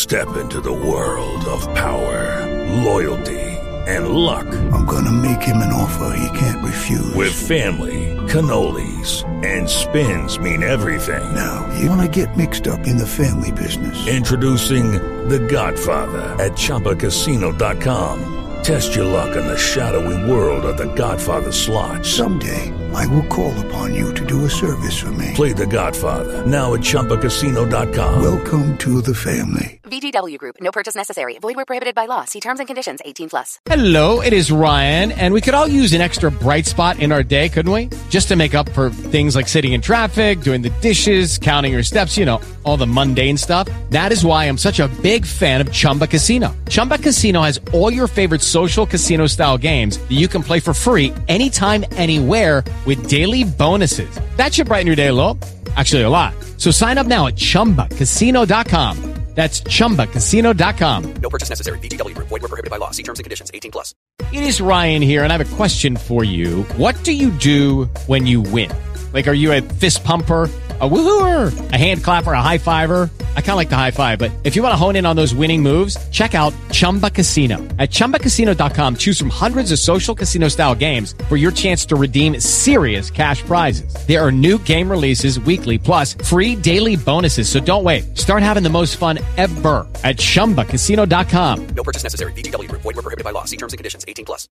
Step into the world of power, loyalty, and luck. I'm gonna make him an offer he can't refuse. With family, cannolis, and spins mean everything. Now, you wanna get mixed up in the family business. Introducing The Godfather at ChumbaCasino.com. Test your luck in the shadowy world of The Godfather slot. Someday, I will call upon you to do a service for me. Play The Godfather now at ChumbaCasino.com. Welcome to the family. VGW Group. No purchase necessary. Void where prohibited by law. See terms and conditions. 18+. Hello, it is Ryan, and we could all use an extra bright spot in our day, couldn't we? Just to make up for things like sitting in traffic, doing the dishes, counting your steps, all the mundane stuff. That is why I'm such a big fan of Chumba Casino. Chumba Casino has all your favorite social casino-style games that you can play for free anytime, anywhere with daily bonuses. That should brighten your day a little. Actually, a lot. So sign up now at ChumbaCasino.com. That's ChumbaCasino.com. No purchase necessary. VGW Group. Void where prohibited by law. See terms and conditions. 18+. It is Ryan here, and I have a question for you. What do you do when you win? Like, are you a fist pumper, a woohooer, a hand clapper, a high fiver? I kind of like the high five, but if you want to hone in on those winning moves, check out Chumba Casino. At ChumbaCasino.com, choose from hundreds of social casino-style games for your chance to redeem serious cash prizes. There are new game releases weekly, plus free daily bonuses, so don't wait. Start having the most fun ever at ChumbaCasino.com. No purchase necessary. VGW Group. Void where prohibited by law. See terms and conditions. 18+.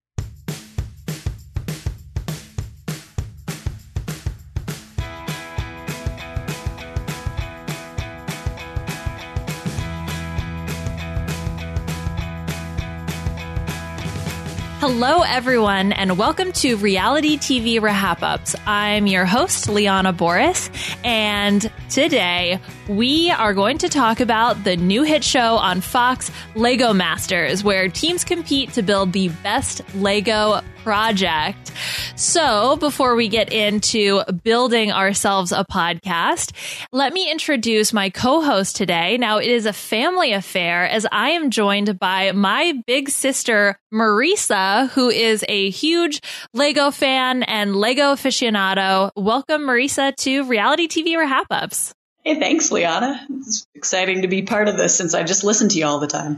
Hello, everyone, and welcome to Reality TV Wrap-Ups. I'm your host, Liana Boris, and today we are going to talk about the new hit show on Fox, Lego Masters, where teams compete to build the best Lego project. So before we get into building ourselves a podcast, let me introduce my co-host today. Now, it is a family affair as I am joined by my big sister, Marisa, who is a huge Lego fan and Lego aficionado. Welcome, Marisa, to Reality TV Wrap-Ups. Hey, thanks, Liana. It's exciting to be part of this since I just listen to you all the time.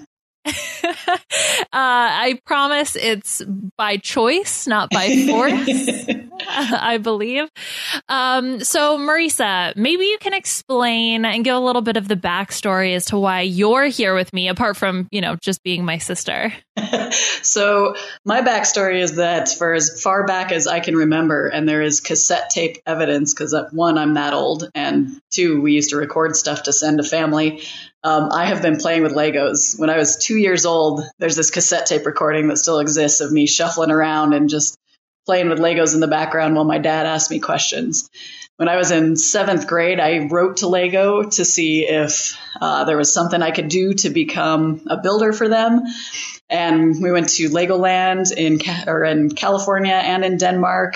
I promise it's by choice, not by force, I believe. So, Marisa, maybe you can explain and give a little bit of the backstory as to why you're here with me, apart from, just being my sister. So my backstory is that for as far back as I can remember, and there is cassette tape evidence, because one, I'm that old, and two, we used to record stuff to send to family. I have been playing with Legos. When I was 2 years old, there's this cassette tape recording that still exists of me shuffling around and just playing with Legos in the background while my dad asked me questions. When I was in 7th grade, I wrote to Lego to see if there was something I could do to become a builder for them. And we went to Legoland in California and in Denmark.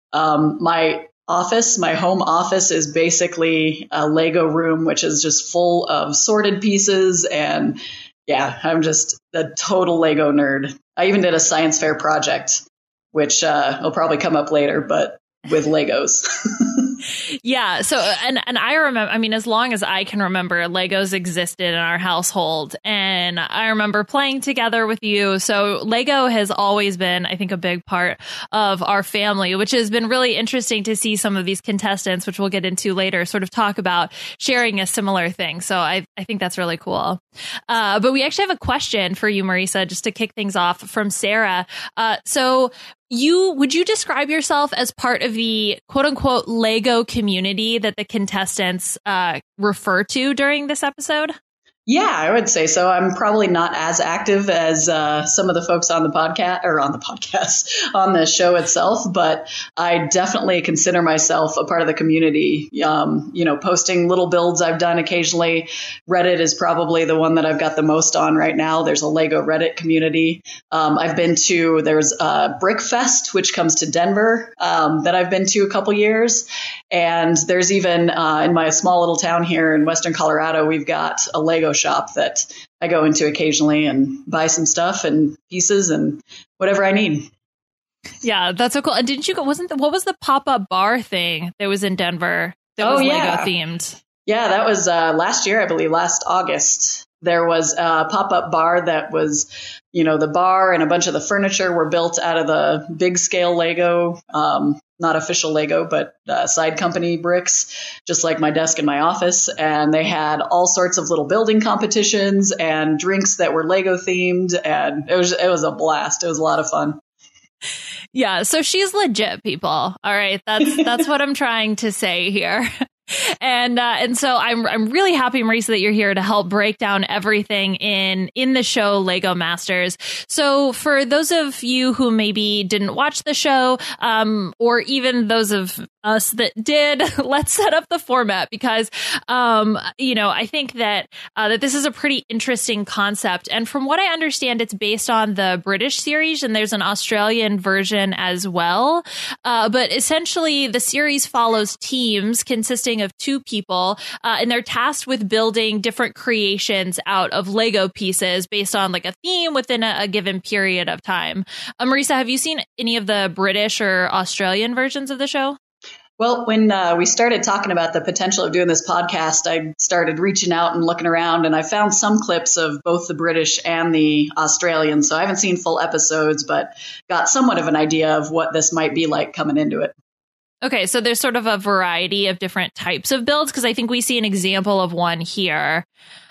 My home office is basically a Lego room, which is just full of sorted pieces. And yeah, I'm just a total Lego nerd. I even did a science fair project, which will probably come up later, but with Legos. Yeah. So, and I remember, as long as I can remember, Legos existed in our household, and I remember playing together with you. So Lego has always been, I think, a big part of our family, which has been really interesting to see some of these contestants, which we'll get into later, sort of talk about sharing a similar thing. So I think that's really cool. But we actually have a question for you, Marisa, just to kick things off from Sarah. Would you describe yourself as part of the quote unquote Lego community that the contestants refer to during this episode? Yeah, I would say so. I'm probably not as active as some of the folks on the show itself, but I definitely consider myself a part of the community. Posting little builds I've done occasionally. Reddit is probably the one that I've got the most on right now. There's a Lego Reddit community. There's Brickfest, which comes to Denver, that I've been to a couple years. And there's even in my small little town here in Western Colorado, we've got a Lego shop that I go into occasionally and buy some stuff and pieces and whatever I need. Yeah, that's so cool. And didn't you go? What was the pop-up bar thing that was in Denver that was Lego themed? Yeah, that was last year, I believe, last August. there was a pop-up bar that was, the bar and a bunch of the furniture were built out of the big scale Lego, not official Lego, but side company bricks, just like my desk in my office. And they had all sorts of little building competitions and drinks that were Lego themed. And it was a blast. It was a lot of fun. Yeah. So she's legit, people. All right. That's what I'm trying to say here. And so I'm really happy, Marisa, that you're here to help break down everything in the show Lego Masters. So for those of you who maybe didn't watch the show, or even those of us that did, let's set up the format because, I think that this is a pretty interesting concept. And from what I understand, it's based on the British series and there's an Australian version as well. But essentially the series follows teams consisting of 2 people, and they're tasked with building different creations out of Lego pieces based on like a theme within a given period of time. Marisa, have you seen any of the British or Australian versions of the show? Well, when we started talking about the potential of doing this podcast, I started reaching out and looking around, and I found some clips of both the British and the Australian. So I haven't seen full episodes, but got somewhat of an idea of what this might be like coming into it. Okay, so there's sort of a variety of different types of builds, because I think we see an example of one here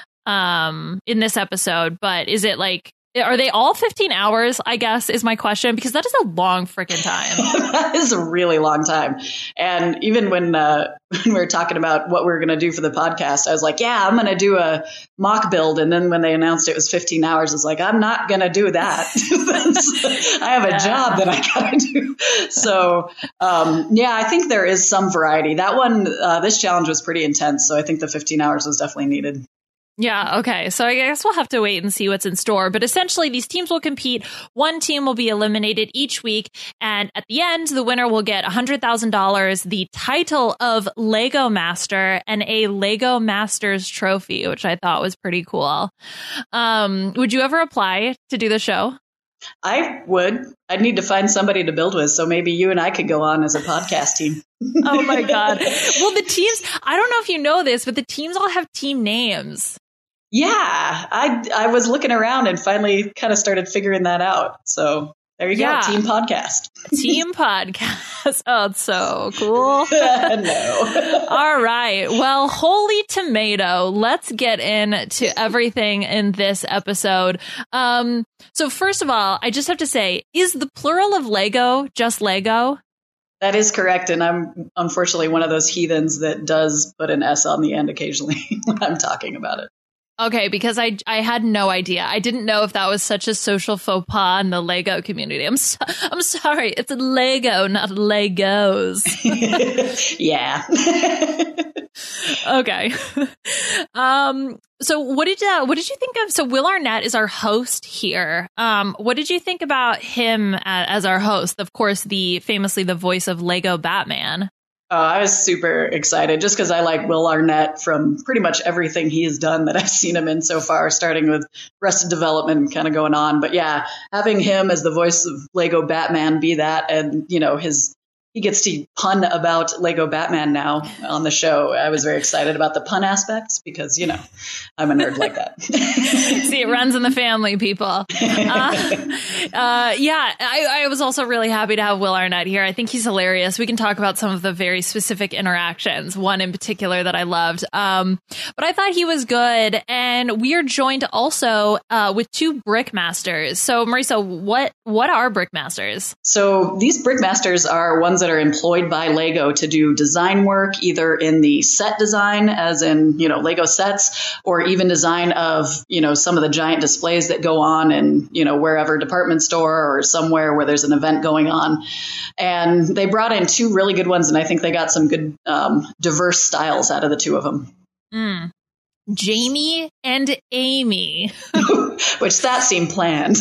in this episode. But is it like, are they all 15 hours, I guess, is my question, because that is a long freaking time. That is a really long time. And even when we were talking about what we were going to do for the podcast, I was like, yeah, I'm going to do a mock build. And then when they announced it was 15 hours, I was like, I'm not going to do that. I have a job that I got to do. So, I think there is some variety. That one, this challenge was pretty intense. So I think the 15 hours was definitely needed. Yeah, okay. So I guess we'll have to wait and see what's in store. But essentially, these teams will compete. One team will be eliminated each week. And at the end, the winner will get $100,000, the title of Lego Master, and a Lego Masters trophy, which I thought was pretty cool. Would you ever apply to do the show? I would. I'd need to find somebody to build with. So maybe you and I could go on as a podcast team. Oh, my God. Well, the teams, I don't know if you know this, but the teams all have team names. Yeah, I was looking around and finally kind of started figuring that out. So there you go, Team Podcast. Team Podcast. Oh, it's so cool. No. All right. Well, holy tomato. Let's get into everything in this episode. So first of all, I just have to say, is the plural of Lego just Lego? That is correct. And I'm unfortunately one of those heathens that does put an S on the end occasionally when I'm talking about it. Okay, because I had no idea. I didn't know if that was such a social faux pas in the Lego community. I'm sorry. It's Lego, not Legos. Yeah. Okay. So what did you think of? So Will Arnett is our host here. What did you think about him as our host? Of course, famously the voice of Lego Batman. I was super excited just because I like Will Arnett from pretty much everything he has done that I've seen him in so far, starting with Arrested Development kind of going on. But yeah, having him as the voice of Lego Batman be that, and he gets to pun about Lego Batman now on the show. I was very excited about the pun aspects because, I'm a nerd like that. See, it runs in the family, people. I was also really happy to have Will Arnett here. I think he's hilarious. We can talk about some of the very specific interactions, one in particular that I loved. But I thought he was good. And we are joined also with 2 Brickmasters. So, Marisa, what are Brickmasters? So these Brickmasters are ones that are employed by Lego to do design work, either in the set design, as in, Lego sets, or even design of, some of the giant displays that go on in, wherever department store or somewhere where there's an event going on. And they brought in 2 really good ones, and I think they got some good diverse styles out of the 2 of them. Jamie and Amy. Which that seemed planned.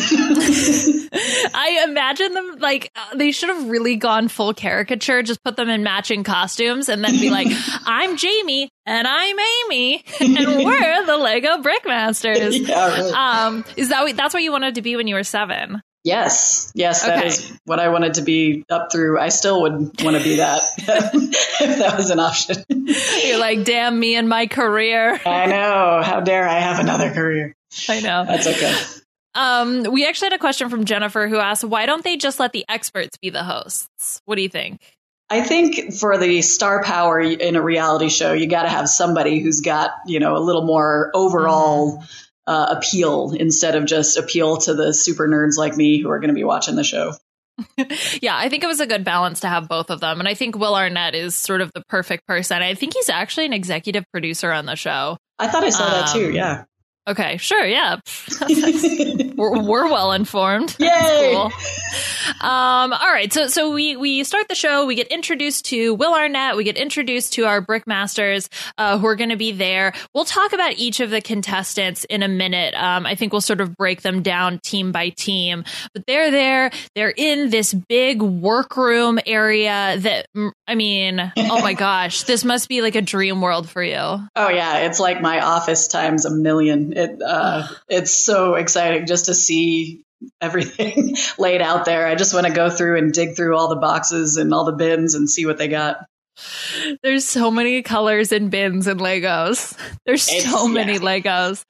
I imagine them they should have really gone full caricature, just put them in matching costumes and then be like, I'm Jamie and I'm Amy and we're the Lego Brickmasters. Yeah, really. That's what you wanted to be when you were 7? Yes, that Okay. is what I wanted to be up through. I still would want to be that if that was an option. You're like, damn me and my career. I know. How dare I have another career? I know. That's okay. We actually had a question from Jennifer who asked, why don't they just let the experts be the hosts? What do you think? I think for the star power in a reality show, you got to have somebody who's got, a little more overall appeal instead of just appeal to the super nerds like me who are going to be watching the show. Yeah, I think it was a good balance to have both of them. And I think Will Arnett is sort of the perfect person. I think he's actually an executive producer on the show. I thought I saw that too. Yeah. Okay, sure. Yeah. we're well informed. Yay! That's cool. All right. So we start the show. We get introduced to Will Arnett. We get introduced to our Brickmasters who are going to be there. We'll talk about each of the contestants in a minute. I think we'll sort of break them down team by team. But they're there. They're in this big workroom area that, I mean, oh my gosh, this must be like a dream world for you. Oh, yeah. It's like my office times a million. It's so exciting just to see everything laid out there. I just want to go through and dig through all the boxes and all the bins and see what they got. There's so many colors and bins and Legos. There's so many Legos.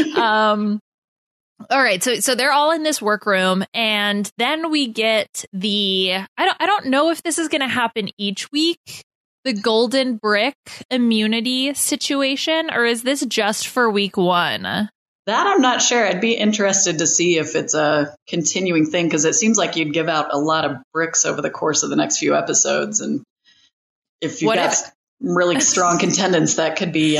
All right, so they're all in this workroom, and then we get I don't know if this is going to happen each week, the golden brick immunity situation, or is this just for week one? That I'm not sure. I'd be interested to see if it's a continuing thing, because it seems like you'd give out a lot of bricks over the course of the next few episodes, and if you've got really strong contendants, that could be.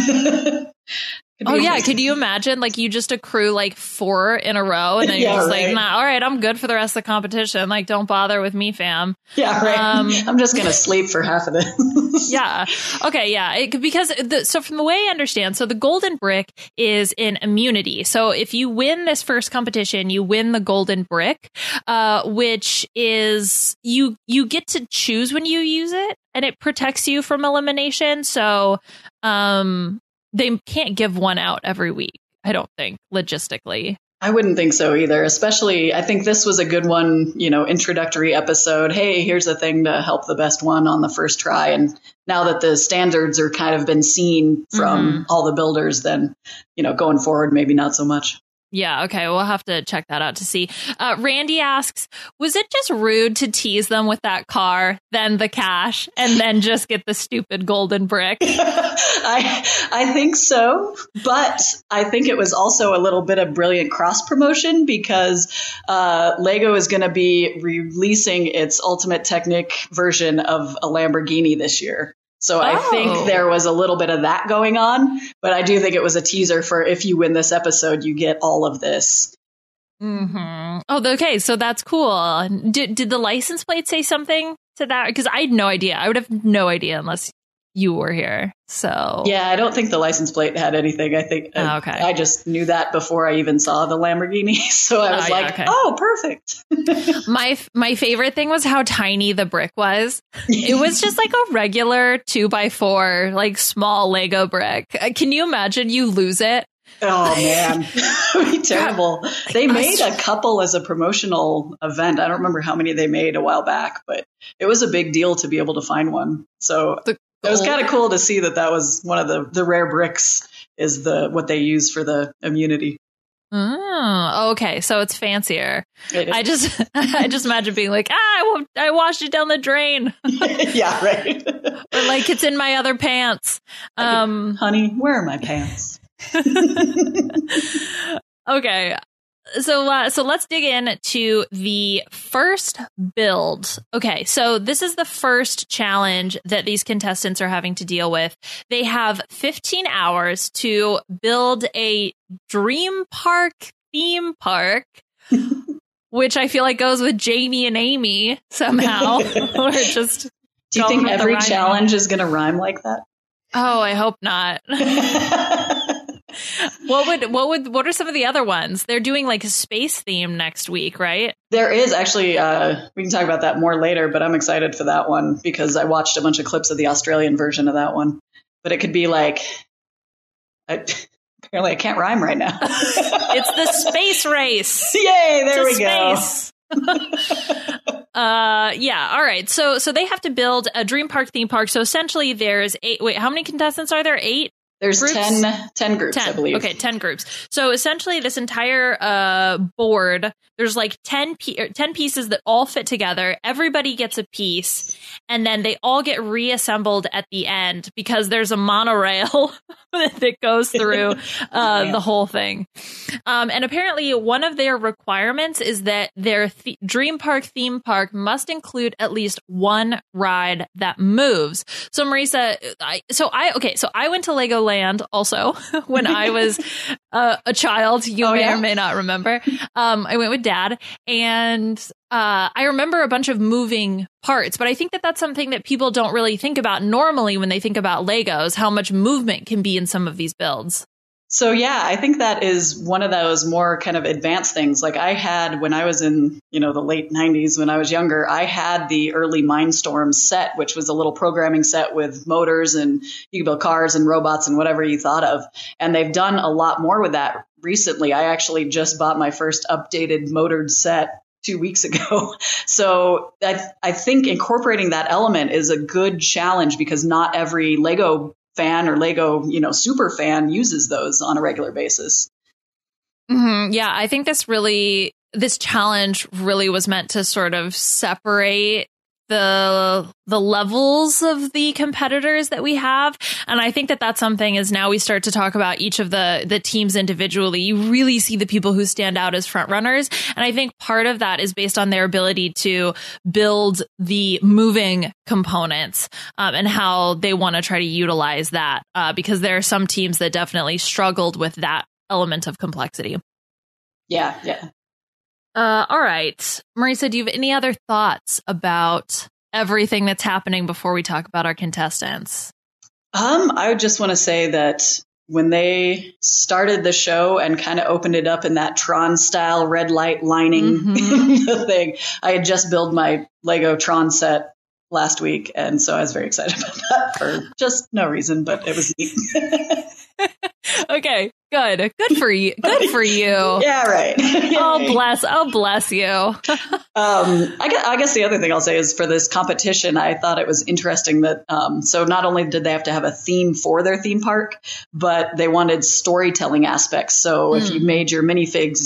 Oh, yeah. Could you imagine, like, you just accrue, like, 4 in a row, and then you're just like, nah, all right, I'm good for the rest of the competition. Like, don't bother with me, fam. Yeah, right. I'm just going to sleep for half of this. Yeah. Okay, yeah. So from the way I understand, so the golden brick is in immunity. So if you win this first competition, you win the golden brick, which is you get to choose when you use it, and it protects you from elimination. So, they can't give one out every week, I don't think, logistically. I wouldn't think so either. Especially, I think this was a good one, introductory episode. Hey, here's a thing to help the best one on the first try. And now that the standards are kind of been seen from all the builders, then, going forward, maybe not so much. Yeah, okay, we'll have to check that out to see. Randy asks, was it just rude to tease them with that car, then the cash, and then just get the stupid golden brick? I think so, but I think it was also a little bit of brilliant cross promotion, because Lego is going to be releasing its Ultimate Technic version of a Lamborghini this year. So I think there was a little bit of that going on, but I do think it was a teaser for if you win this episode, you get all of this. Mm-hmm. Oh, okay. So that's cool. Did the license plate say something to that? Because I had no idea. I would have no idea unless you were here. So yeah, I don't think the license plate had anything. I think I just knew that before I even saw the Lamborghini. So I was oh, perfect. My favorite thing was how tiny the brick was. It was just like a regular 2x4, like small Lego brick. Can you imagine you lose it? Oh, man. That'd be terrible. They made a couple as a promotional event. I don't remember how many they made a while back, but it was a big deal to be able to find one. So it was kind of cool to see that was one of the rare bricks is what they use for the immunity. Oh, okay. So it's fancier. It is. I just imagine being like, I washed it down the drain. Yeah, right. Or like it's in my other pants. Honey, where are my pants? Okay. So let's dig in to the first build. Okay, so this is the first challenge that these contestants are having to deal with. They have 15 hours to build a dream park theme park, which I feel like goes with Jamie and Amy somehow. Or just do you think every challenge is going to rhyme like that? Oh, I hope not. What are some of the other ones? They're doing like a space theme next week, right? There is actually, we can talk about that more later, but I'm excited for that one because I watched a bunch of clips of the Australian version of that one. But it could be like, Apparently I can't rhyme right now. It's the space race. Yay, there we Space. Yeah. All right. So they have to build a Dream Park theme park. So essentially there's 8. Wait, how many contestants are there? 8? There's groups? 10 groups, 10. I believe. Okay, 10 groups. So essentially this entire board, there's like 10 pieces that all fit together. Everybody gets a piece, and then they all get reassembled at the end because there's a monorail that goes through the whole thing. And apparently one of their requirements is that their Dream Park theme park must include at least one ride that moves. So Marisa, I went to Legoland also when I was a child. You may or may not remember. I went with Dad, and I remember a bunch of moving parts, but I think that that's something that people don't really think about normally when they think about Legos, how much movement can be in some of these builds. So, yeah, I think that is one of those more kind of advanced things. Like I had when I was in, the late 90s, when I was younger, I had the early Mindstorm set, which was a little programming set with motors, and you could build cars and robots and whatever you thought of. And they've done a lot more with that recently. I actually just bought my first updated motored set 2 weeks ago. So I think incorporating that element is a good challenge because not every Lego fan or Lego, super fan uses those on a regular basis. Mm-hmm. Yeah, I think this challenge really was meant to sort of separate the levels of the competitors that we have. And I think that that's something as now we start to talk about each of the teams individually, you really see the people who stand out as front runners. And I think part of that is based on their ability to build the moving components and how they want to try to utilize that because there are some teams that definitely struggled with that element of complexity. Yeah. All right. Marisa, do you have any other thoughts about everything that's happening before we talk about our contestants? I would just want to say that when they started the show and kind of opened it up in that Tron style red light lining thing, I had just built my Lego Tron set last week. And so I was very excited about that for just no reason, but it was neat. Okay, good for you. Good for you. Yeah, right. Oh, bless you. I guess the other thing I'll say is for this competition, I thought it was interesting that so not only did they have to have a theme for their theme park, but they wanted storytelling aspects. So if you made your minifigs,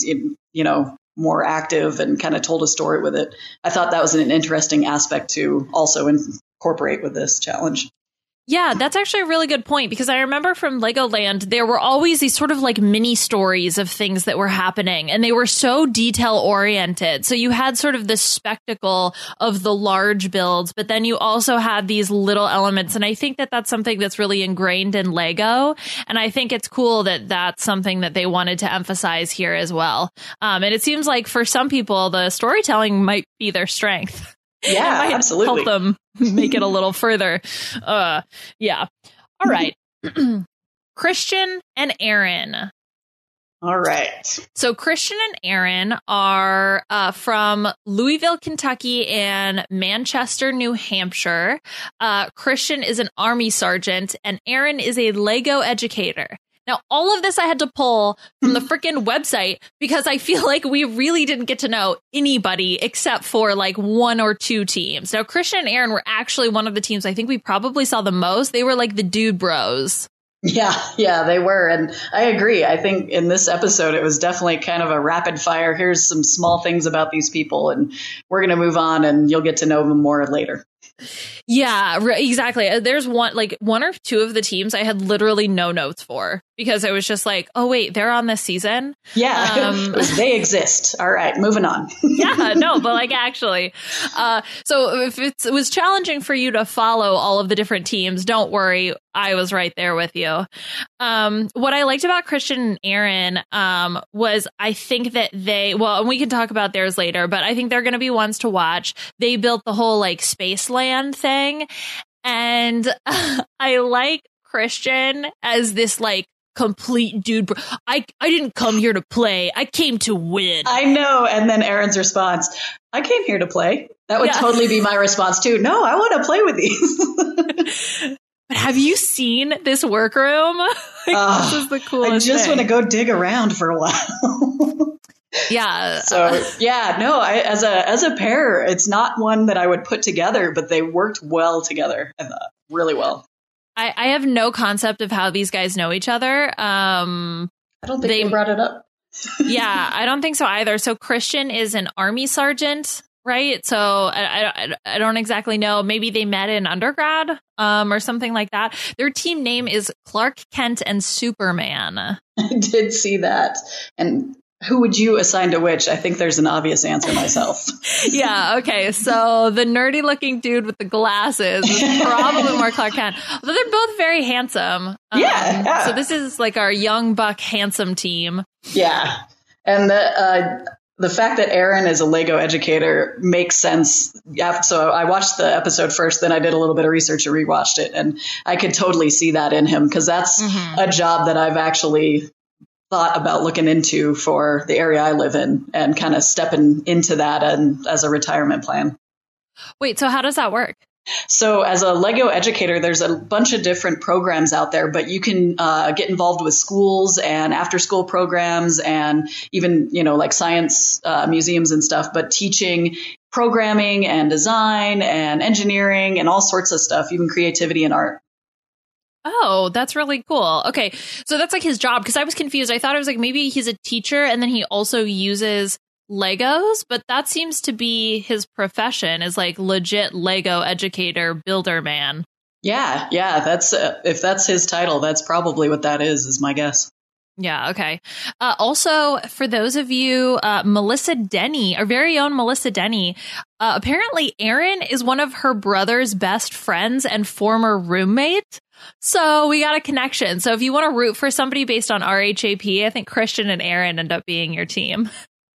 more active and kind of told a story with it, I thought that was an interesting aspect to also incorporate with this challenge. Yeah, that's actually a really good point because I remember from Legoland, there were always these sort of like mini stories of things that were happening and they were so detail oriented. So you had sort of this spectacle of the large builds, but then you also had these little elements. And I think that that's something that's really ingrained in Lego. And I think it's cool that that's something that they wanted to emphasize here as well. And it seems like for some people, the storytelling might be their strength. Yeah, might absolutely. Help them make it a little further. Yeah. All right. Christian and Aaron. All right. So Christian and Aaron are from Louisville, Kentucky and Manchester, New Hampshire. Christian is an Army sergeant and Aaron is a Lego educator. Now, all of this I had to pull from the freaking website because I feel like we really didn't get to know anybody except for like one or two teams. Now, Christian and Aaron were actually one of the teams I think we probably saw the most. They were like the dude bros. Yeah, they were. And I agree. I think in this episode, it was definitely kind of a rapid fire. Here's some small things about these people and we're going to move on and you'll get to know them more later. Yeah, exactly. There's one or two of the teams I had literally no notes for because I was just like, oh, wait, they're on this season. Yeah, they exist. All right, moving on. Yeah, no, but like actually. So if it was challenging for you to follow all of the different teams, don't worry. I was right there with you. What I liked about Christian and Aaron was I think that and we can talk about theirs later, but I think they're going to be ones to watch. They built the whole like Spaceland thing. And I like Christian as this like complete dude. I didn't come here to play. I came to win. I know. And then Aaron's response, I came here to play. That would totally be my response too. No, I want to play with these. But have you seen this workroom? This is the coolest I just thing. want to go dig around for a while. Yeah. So yeah, no, as a pair, it's not one that I would put together, but they worked well together. I thought really well. I have no concept of how these guys know each other. I don't think they brought it up. Yeah, I don't think so either. So Christian is an Army sergeant, right? So I don't exactly know. Maybe they met in undergrad or something like that. Their team name is Clark Kent and Superman. I did see that. And who would you assign to which? I think there's an obvious answer myself. Yeah, okay. So the nerdy looking dude with the glasses is probably more Clark Kent. Although they're both very handsome. Yeah. So this is like our young buck handsome team. Yeah. And the fact that Aaron is a Lego educator makes sense. So I watched the episode first, then I did a little bit of research and rewatched it. And I could totally see that in him because that's a job that I've actually thought about looking into for the area I live in and kind of stepping into that and as a retirement plan. Wait, so how does that work? So as a Lego educator, there's a bunch of different programs out there, but you can get involved with schools and after school programs and even, like science museums and stuff, but teaching programming and design and engineering and all sorts of stuff, even creativity and art. Oh, that's really cool. Okay. So that's like his job because I was confused. I thought it was like maybe he's a teacher and then he also uses Legos, but that seems to be his profession is like legit Lego educator, builder man. Yeah. That's if that's his title, that's probably what that is my guess. Yeah. Okay. Also, for those of you, Melissa Denny, our very own Melissa Denny, apparently Aaron is one of her brother's best friends and former roommate. So we got a connection. So if you want to root for somebody based on RHAP, I think Christian and Aaron end up being your team.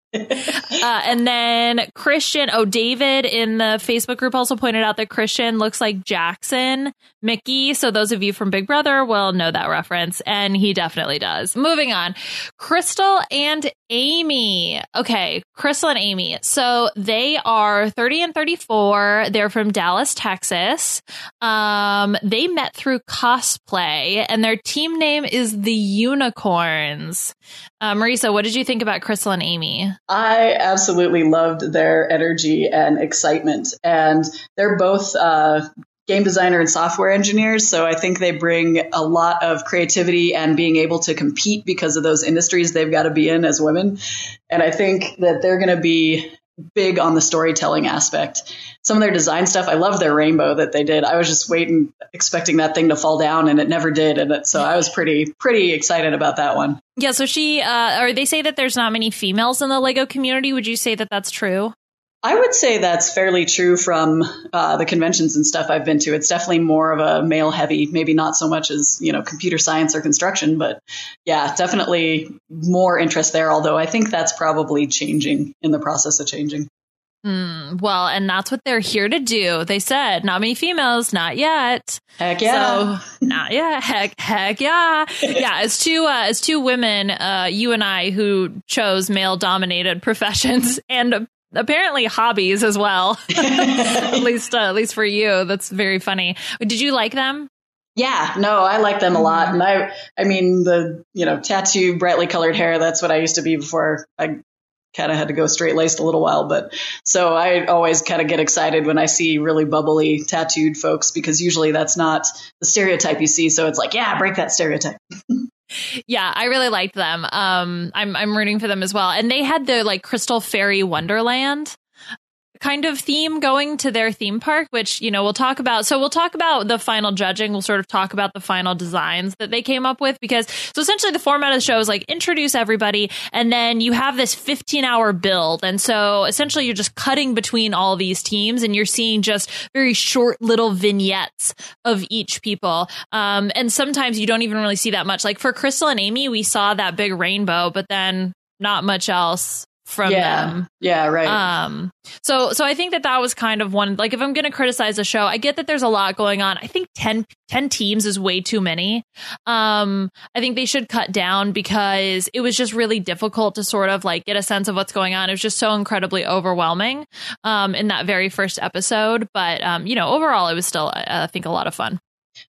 And then David in the Facebook group also pointed out that Christian looks like Jackson Mickey. So those of you from Big Brother will know that reference. And he definitely does. Moving on. Crystal and Amy. Okay. Crystal and Amy. So they are 30 and 34. They're from Dallas, Texas. They met through cosplay and their team name is the Unicorns. Marisa, what did you think about Crystal and Amy? I absolutely loved their energy and excitement. And they're both game designer and software engineers. So I think they bring a lot of creativity and being able to compete because of those industries they've got to be in as women. And I think that they're going to be big on the storytelling aspect. Some of their design stuff, I love their rainbow that they did. I was just expecting that thing to fall down and it never did. And so I was pretty excited about that one. Yeah. So or they say that there's not many females in the Lego community. Would you say that that's true? I would say that's fairly true from the conventions and stuff I've been to. It's definitely more of a male heavy, maybe not so much as, computer science or construction, but yeah, definitely more interest there. Although I think that's probably changing in the process of changing. Well, and that's what they're here to do. They said not many females, not yet. Heck yeah. So, not yet. Heck yeah. Yeah. As two women, you and I who chose male dominated professions and apparently hobbies as well. at least for you. That's very funny. Did you like them? Yeah, no, I like them a lot. And I mean, the, tattoo, brightly colored hair, that's what I used to be before I kind of had to go straight laced a little while. But so I always kind of get excited when I see really bubbly tattooed folks, because usually that's not the stereotype you see. So it's like, yeah, break that stereotype. Yeah, I really liked them. I'm rooting for them as well. And they had the like Crystal Fairy Wonderland kind of theme going to their theme park, which, we'll talk about. So we'll talk about the final judging. We'll sort of talk about the final designs that they came up with, because so essentially the format of the show is like introduce everybody and then you have this 15-hour build. And so essentially you're just cutting between all these teams and you're seeing just very short little vignettes of each people. And sometimes you don't even really see that much. Like for Crystal and Amy, we saw that big rainbow, but then not much else from them. Yeah, right. So I think that was kind of one, like if I'm going to criticize a show, I get that there's a lot going on. I think 10 teams is way too many. I think they should cut down because it was just really difficult to sort of like get a sense of what's going on. It was just so incredibly overwhelming in that very first episode. But, overall, it was still, I think, a lot of fun.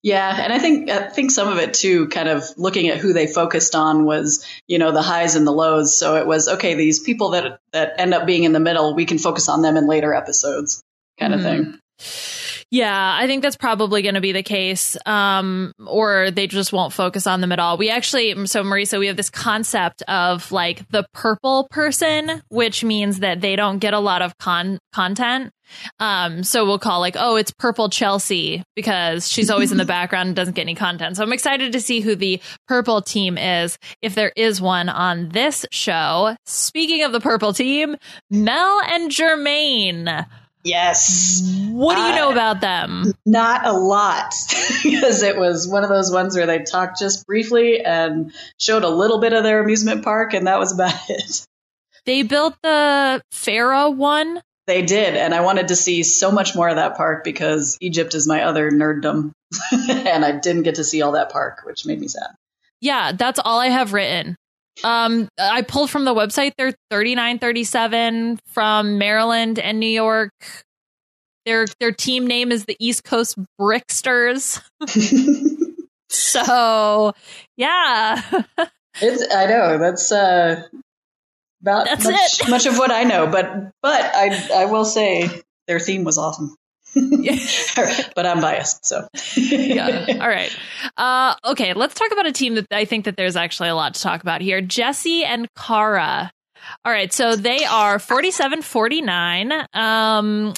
Yeah, and I think some of it too, kind of looking at who they focused on was, the highs and the lows. So it was, okay, these people that end up being in the middle, we can focus on them in later episodes, kind of thing. Yeah, I think that's probably going to be the case, or they just won't focus on them at all. Marisa, we have this concept of like the purple person, which means that they don't get a lot of content. So we'll call it's Purple Chelsea because she's always in the background and doesn't get any content. So I'm excited to see who the purple team is, if there is one on this show. Speaking of the purple team, Mel and Jermaine. Yes. What do you know about them? Not a lot, because it was one of those ones where they talked just briefly and showed a little bit of their amusement park, and that was about it. They built the Farah one. They did, and I wanted to see so much more of that park because Egypt is my other nerddom, and I didn't get to see all that park, which made me sad. Yeah, that's all I have written. I pulled from the website. They're 3937 from Maryland and New York. Their team name is the East Coast Bricksters. So, yeah. I know that's much of what I know, but I will say their theme was awesome. But I'm biased, so. Yeah. All right. Okay, let's talk about a team that I think that there's actually a lot to talk about here. Jesse and Kara. All right, so they are 47-49.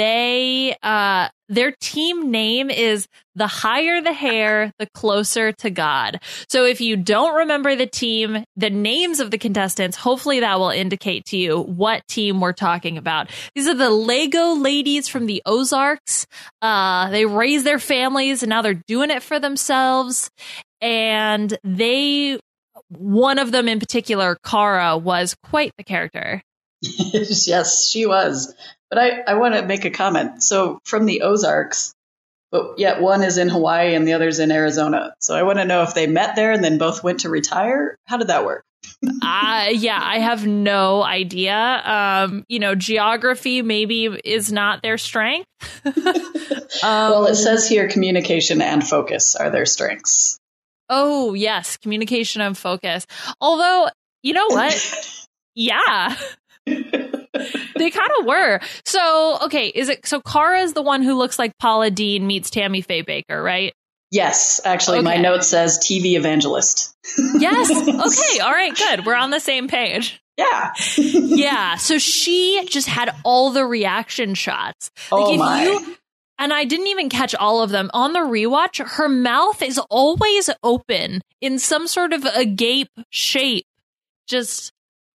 Their team name is The Higher the Hair, the Closer to God. So if you don't remember the names of the contestants, hopefully that will indicate to you what team we're talking about. These are the Lego ladies from the Ozarks. They raised their families and now they're doing it for themselves. And one of them in particular, Kara, was quite the character. Yes, she was. But I want to make a comment. So from the Ozarks, but yet one is in Hawaii and the other's in Arizona. So I want to know if they met there and then both went to retire. How did that work? Yeah, I have no idea. Geography maybe is not their strength. Well, it says here communication and focus are their strengths. Oh, yes. Communication and focus. Although, you know what? Yeah. They kind of were. So, okay. So Kara is the one who looks like Paula Deen meets Tammy Faye Baker, right? Yes. Actually, My note says TV evangelist. Yes. Okay. All right. Good. We're on the same page. Yeah. Yeah. So she just had all the reaction shots. And I didn't even catch all of them. On the rewatch, her mouth is always open in some sort of agape shape. Just,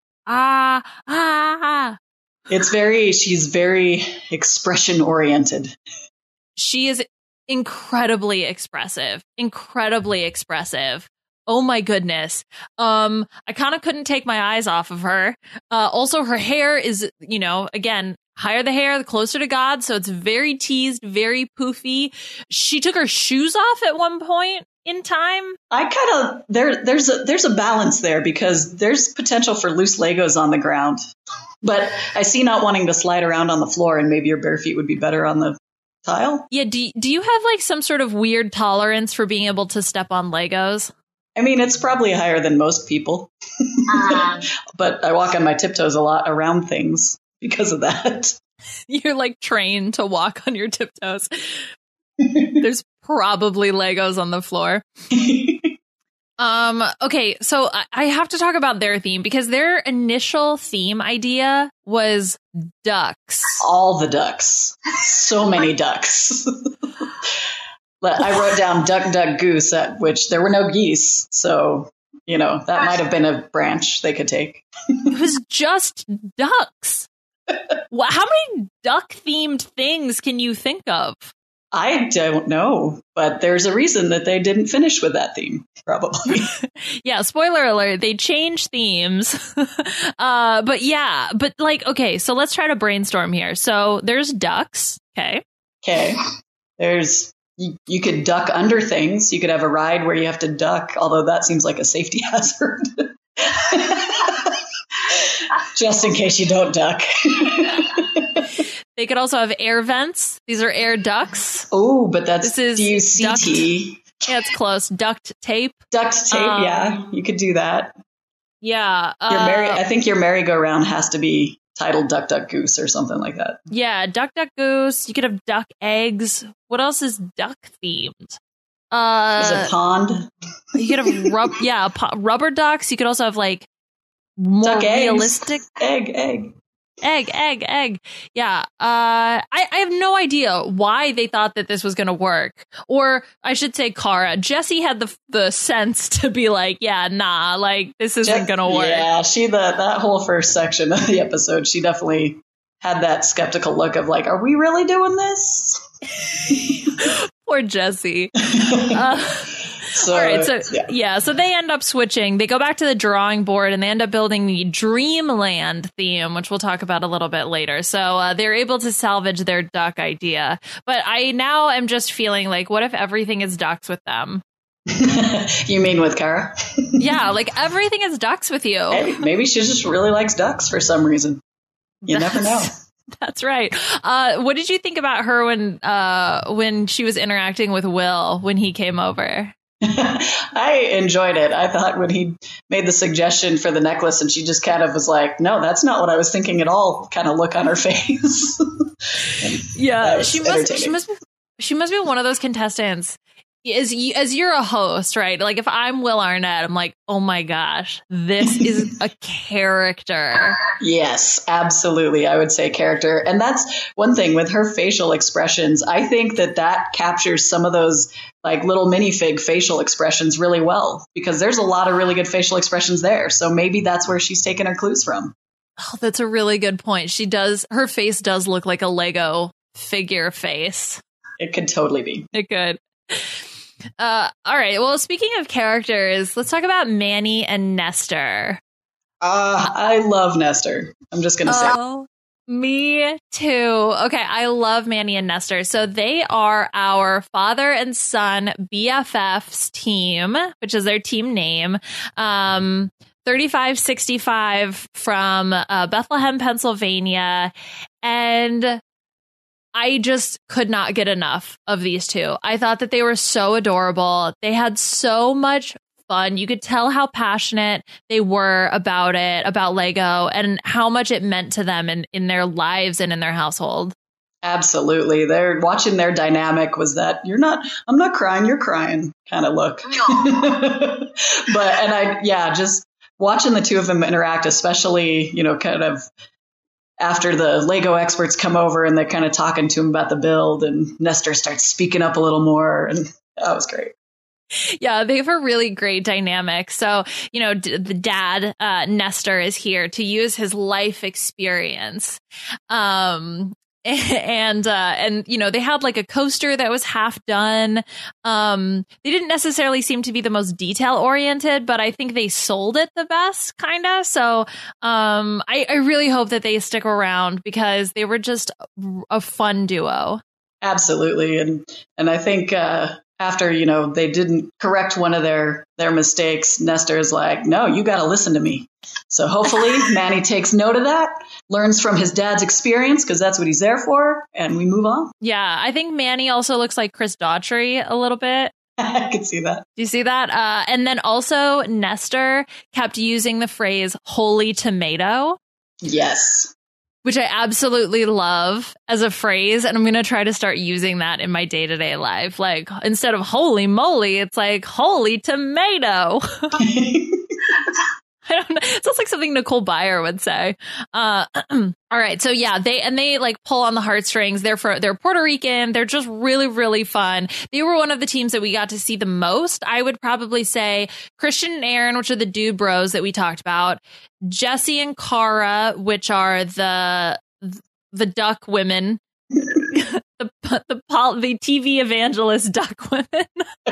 She's very expression oriented. She is incredibly expressive. Oh my goodness. I kind of couldn't take my eyes off of her. Also, her hair is, again, higher the hair, the closer to God. So it's very teased, very poofy. She took her shoes off at one point in time. There's a balance there because there's potential for loose Legos on the ground. But I see not wanting to slide around on the floor, and maybe your bare feet would be better on the tile. Yeah. Do you have some sort of weird tolerance for being able to step on Legos? I mean, it's probably higher than most people. But I walk on my tiptoes a lot around things. Because of that. You're trained to walk on your tiptoes. There's probably Legos on the floor. Okay, so I have to talk about their theme because their initial theme idea was ducks. All the ducks. So many ducks. I wrote down duck, duck, goose, at which there were no geese. So, that might have been a branch they could take. It was just ducks. How many duck-themed things can you think of? I don't know, but there's a reason that they didn't finish with that theme, probably. Yeah, spoiler alert, they changed themes. Okay, so let's try to brainstorm here. So there's ducks, okay. There's, you could duck under things. You could have a ride where you have to duck, although that seems like a safety hazard. Just in case you don't duck. They could also have air vents. These are air ducts. Oh, but that's This is DUCT. Yeah, it's close. Duct tape. Duct tape, yeah. You could do that. Yeah. I think your merry-go-round has to be titled Duck, Duck, Goose or something like that. Yeah, Duck, Duck, Goose. You could have duck eggs. What else is duck themed? Is it pond? You could have rubber ducks. You could also have like more duck realistic egg. Yeah. I have no idea why they thought that this was going to work. Or I should say Kara. Jessie had the sense to be like, yeah, nah, like this isn't going to work. Yeah, that whole first section of the episode, she definitely had that skeptical look of like, are we really doing this? Poor Jessie. So, all right, so they end up switching. They go back to the drawing board and they end up building the Dreamland theme, which we'll talk about a little bit later. So they're able to salvage their duck idea. But I now am just feeling like, what if everything is ducks with them? You mean with Kara? Yeah, like everything is ducks with you. Hey, maybe she just really likes ducks for some reason. You never know. That's right. What did you think about her when she was interacting with Will when he came over? I enjoyed it. I thought when he made the suggestion for the necklace and she just kind of was like, no, that's not what I was thinking at all, kind of look on her face. Yeah, she must be one of those contestants. As you're a host, right? Like if I'm Will Arnett, I'm like, oh my gosh, this is a character. Yes, absolutely. I would say character. And that's one thing with her facial expressions. I think that captures some of those like little minifig facial expressions really well, because there's a lot of really good facial expressions there. So maybe that's where she's taken her clues from. Oh, that's a really good point. Her face does look like a Lego figure face. It could totally be. It could. All right. Well, speaking of characters, let's talk about Manny and Nestor. I love Nestor. I'm just going to say. Me too. Okay. I love Manny and Nestor. So they are our father and son BFFs team, which is their team name. 3565 from Bethlehem, Pennsylvania. And I just could not get enough of these two. I thought that they were so adorable. They had so much fun. You could tell how passionate they were about it, about Lego, and how much it meant to them in their lives and in their household. Absolutely. They're watching their dynamic was that I'm not crying, you're crying kind of look. Just watching the two of them interact, especially, kind of after the Lego experts come over and they're kind of talking to him about the build and Nestor starts speaking up a little more. And that was great. Yeah, they have a really great dynamic. So, the dad, Nestor, is here to use his life experience. And they had like a coaster that was half done. They didn't necessarily seem to be the most detail oriented, but I think they sold it the best, kind of. So I really hope that they stick around because they were just a fun duo. Absolutely. And I think after, they didn't correct one of their mistakes, Nestor is like, no, you got to listen to me. So hopefully Manny takes note of that, learns from his dad's experience, because that's what he's there for, and we move on. Yeah, I think Manny also looks like Chris Daughtry a little bit. I can see that. Do you see that? And then also Nestor kept using the phrase holy tomato. Yes. Which I absolutely love as a phrase. And I'm going to try to start using that in my day-to-day life. Like, instead of holy moly, it's like holy tomato. I don't know. It sounds like something Nicole Byer would say. All right. So yeah, they like pull on the heartstrings. They're Puerto Rican. They're just really, really fun. They were one of the teams that we got to see the most. I would probably say Christian and Aaron, which are the dude bros that we talked about. Jessie and Kara, which are the duck women. the TV evangelist duck women.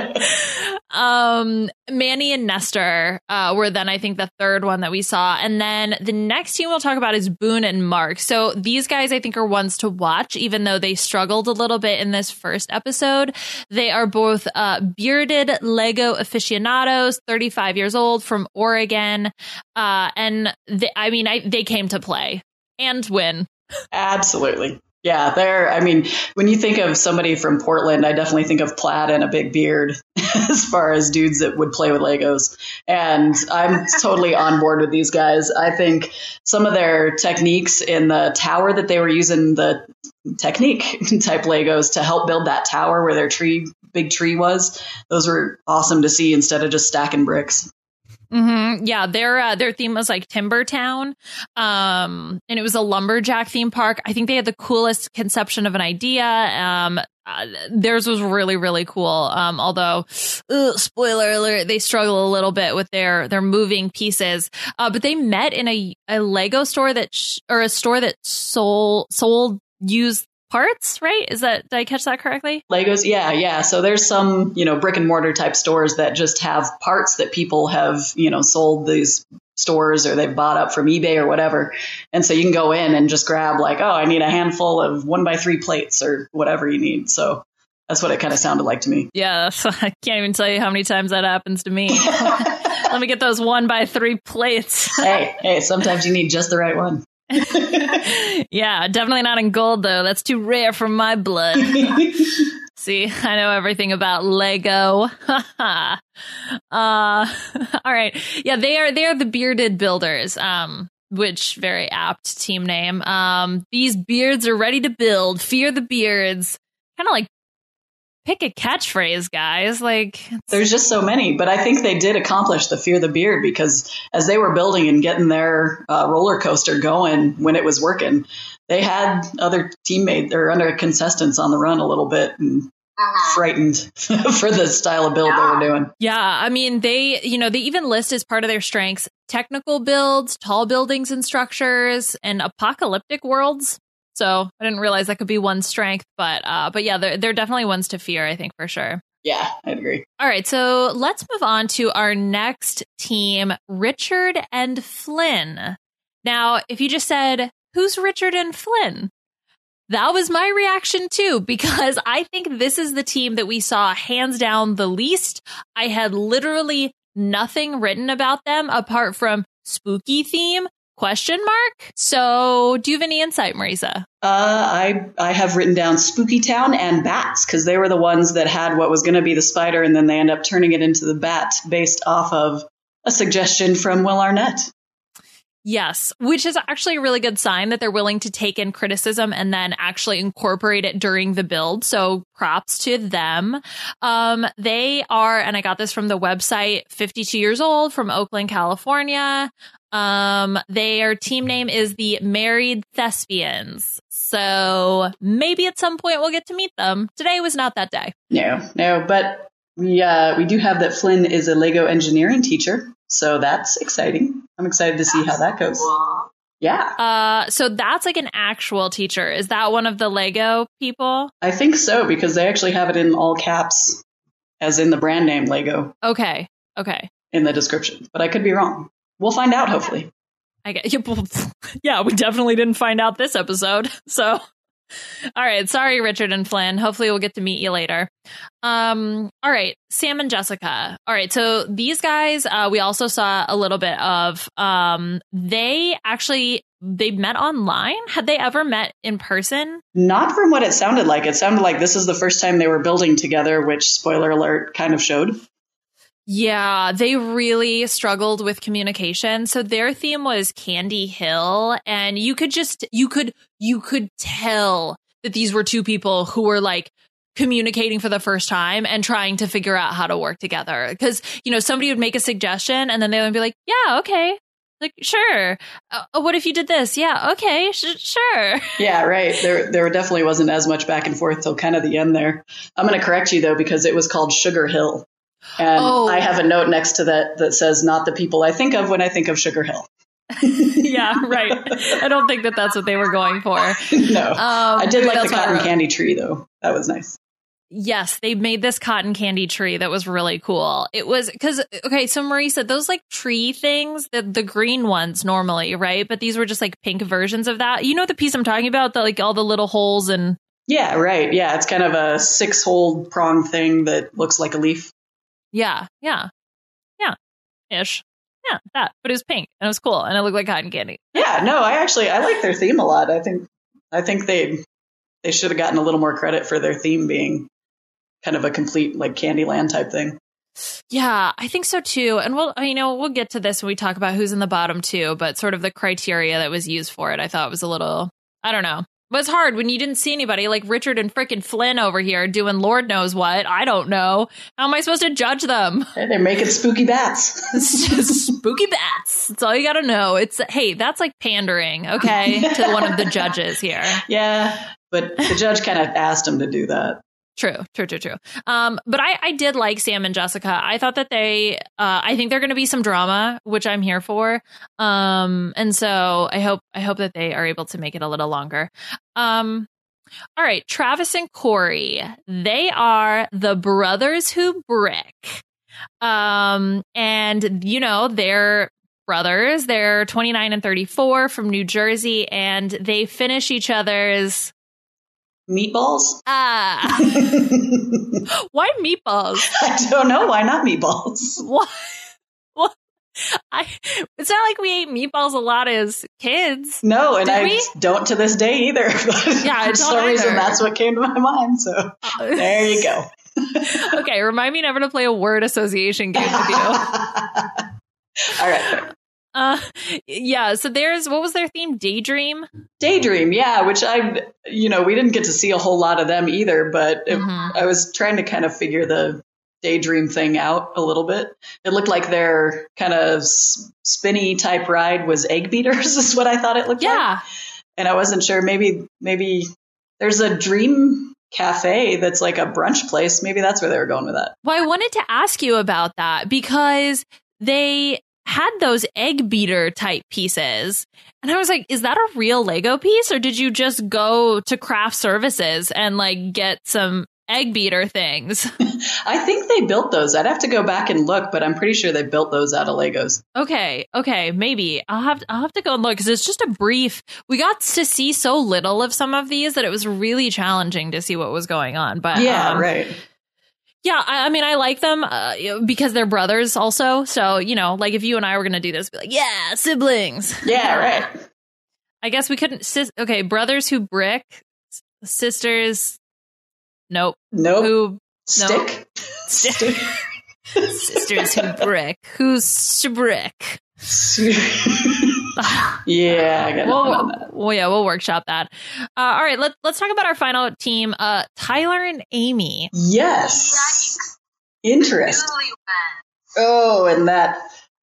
Manny and Nestor were then, I think, the third one that we saw. And then the next team we'll talk about is Boone and Mark. So these guys, I think, are ones to watch, even though they struggled a little bit in this first episode. They are both bearded Lego aficionados, 35 years old, from Oregon. And they came to play and win. Absolutely. Yeah, I mean, when you think of somebody from Portland, I definitely think of plaid and a big beard as far as dudes that would play with Legos. And I'm totally on board with these guys. I think some of their techniques in the tower that they were using, the technique type Legos to help build that tower where their big tree was, those were awesome to see instead of just stacking bricks. Mm-hmm. Yeah, their theme was like Timber Town, and it was a lumberjack theme park. I think they had the coolest conception of an idea. Theirs was really, really cool. Although, spoiler alert, they struggle a little bit with their moving pieces. But they met in a Lego store or a store that sold used parts, right? Did I catch that correctly? Legos, yeah. So there's some, brick and mortar type stores that just have parts that people have, sold these stores or they've bought up from eBay or whatever. And so you can go in and just grab like, oh, I need a handful of 1x3 plates or whatever you need. So that's what it kind of sounded like to me. Yeah, I can't even tell you how many times that happens to me. Let me get those 1x3 plates. Hey, sometimes you need just the right one. Yeah, definitely not in gold, though. That's too rare for my blood. See, I know everything about Lego. All right. Yeah, they are the Bearded Builders, which very apt team name. These beards are ready to build. Fear the beards. Kind of like pick a catchphrase, guys. Like, there's just so many, but I think they did accomplish the Fear the Beard because as they were building and getting their roller coaster going when it was working, they had other teammates or other contestants on the run a little bit and frightened for the style of build they were doing. Yeah, I mean, they even list as part of their strengths technical builds, tall buildings and structures, and apocalyptic worlds. So I didn't realize that could be one strength, but yeah, they're definitely ones to fear, I think, for sure. Yeah, I'd agree. All right, so let's move on to our next team, Richard and Flynn. Now, if you just said, who's Richard and Flynn? That was my reaction too, because I think this is the team that we saw hands down the least. I had literally nothing written about them apart from spooky theme, ? So do you have any insight, Marisa? I have written down Spooky Town and bats because they were the ones that had what was going to be the spider and then they end up turning it into the bat based off of a suggestion from Will Arnett. Yes, which is actually a really good sign that they're willing to take in criticism and then actually incorporate it during the build. So props to them. They are, and I got this from the website, 52 years old from Oakland, California. Their team name is the Married Thespians. So maybe at some point we'll get to meet them. Today was not that day. No, but we do have that Flynn is a Lego engineering teacher. So that's exciting. I'm excited to see how that goes. Yeah. So that's like an actual teacher. Is that one of the Lego people? I think so, because they actually have it in all caps, as in the brand name Lego. Okay. In the description, but I could be wrong. We'll find out, hopefully. Yeah, we definitely didn't find out this episode. So, all right. Sorry, Richard and Flynn. Hopefully we'll get to meet you later. All right. Sam and Jessica. All right. So these guys, we also saw a little bit of, they met online. Had they ever met in person? Not from what it sounded like. It sounded like this is the first time they were building together, which, spoiler alert, kind of showed. Yeah, they really struggled with communication. So their theme was Candy Hill, and you could tell that these were two people who were like communicating for the first time and trying to figure out how to work together. Because, somebody would make a suggestion and then they would be like, yeah, okay. Like, sure. What if you did this? Yeah, okay, sure. Yeah, right. There definitely wasn't as much back and forth till kind of the end there. I'm going to correct you, though, because it was called Sugar Hill. And I have a note next to that says, not the people I think of when I think of Sugar Hill. Yeah, right. I don't think that's what they were going for. No. I did like the cotton candy tree, though. That was nice. Yes, they made this cotton candy tree that was really cool. It was because, okay, so Marisa, those like tree things, the green ones normally, right? But these were just like pink versions of that. You know the piece I'm talking about? Like all the little holes and... Yeah, right. Yeah, it's kind of a 6-hole prong thing that looks like a leaf. Yeah. Ish. Yeah, that. But it was pink and it was cool and it looked like cotton candy. Yeah, no, I like their theme a lot. I think they they should have gotten a little more credit for their theme being kind of a complete like Candyland type thing. Yeah, I think so too. And we'll get to this when we talk about who's in the bottom two, but sort of the criteria that was used for it, I thought was a little, I don't know. But it's hard when you didn't see anybody like Richard and frickin' Flynn over here doing Lord knows what. I don't know. How am I supposed to judge them? Hey, they're making spooky bats. It's just spooky bats. That's all you got to know. Hey, that's like pandering, okay, to one of the judges here. Yeah, but the judge kind of asked him to do that. True. But I did like Sam and Jessica. I thought that I think they're going to be some drama, which I'm here for. And so I hope that they are able to make it a little longer. All right. Travis and Corey, they are the brothers who brick. And they're brothers. They're 29 and 34 from New Jersey, and they finish each other's meatballs? Why meatballs? I don't know. Why not meatballs? What? It's not like we ate meatballs a lot as kids. No, and I don't to this day either. Yeah, for some reason, that's what came to my mind. So there you go. Okay, remind me never to play a word association game with you. All right. So what was their theme? Daydream, yeah, which we didn't get to see a whole lot of them either, but I was trying to kind of figure the daydream thing out a little bit. It looked like their kind of spinny type ride was egg beaters is what I thought it looked like. And I wasn't sure, maybe there's a dream cafe that's like a brunch place. Maybe that's where they were going with that. Well, I wanted to ask you about that because they had those egg beater type pieces. And I was like, is that a real Lego piece? Or did you just go to craft services and like get some egg beater things? I think they built those. I'd have to go back and look, but I'm pretty sure they built those out of Legos. Okay, maybe I'll have to go and look because it's just a brief. We got to see so little of some of these that it was really challenging to see what was going on. But yeah, right. Yeah, I mean, I like them because they're brothers also. So, like if you and I were going to do this, be like, yeah, siblings. Yeah, right. I guess we couldn't. Okay, brothers who brick, sisters. Nope. Who stick? Sisters who brick. Who's brick? Yeah, I got that. Well, yeah, we'll workshop that. All right, let's talk about our final team, Tyler and Amy. Yes. Interesting. Oh, and that,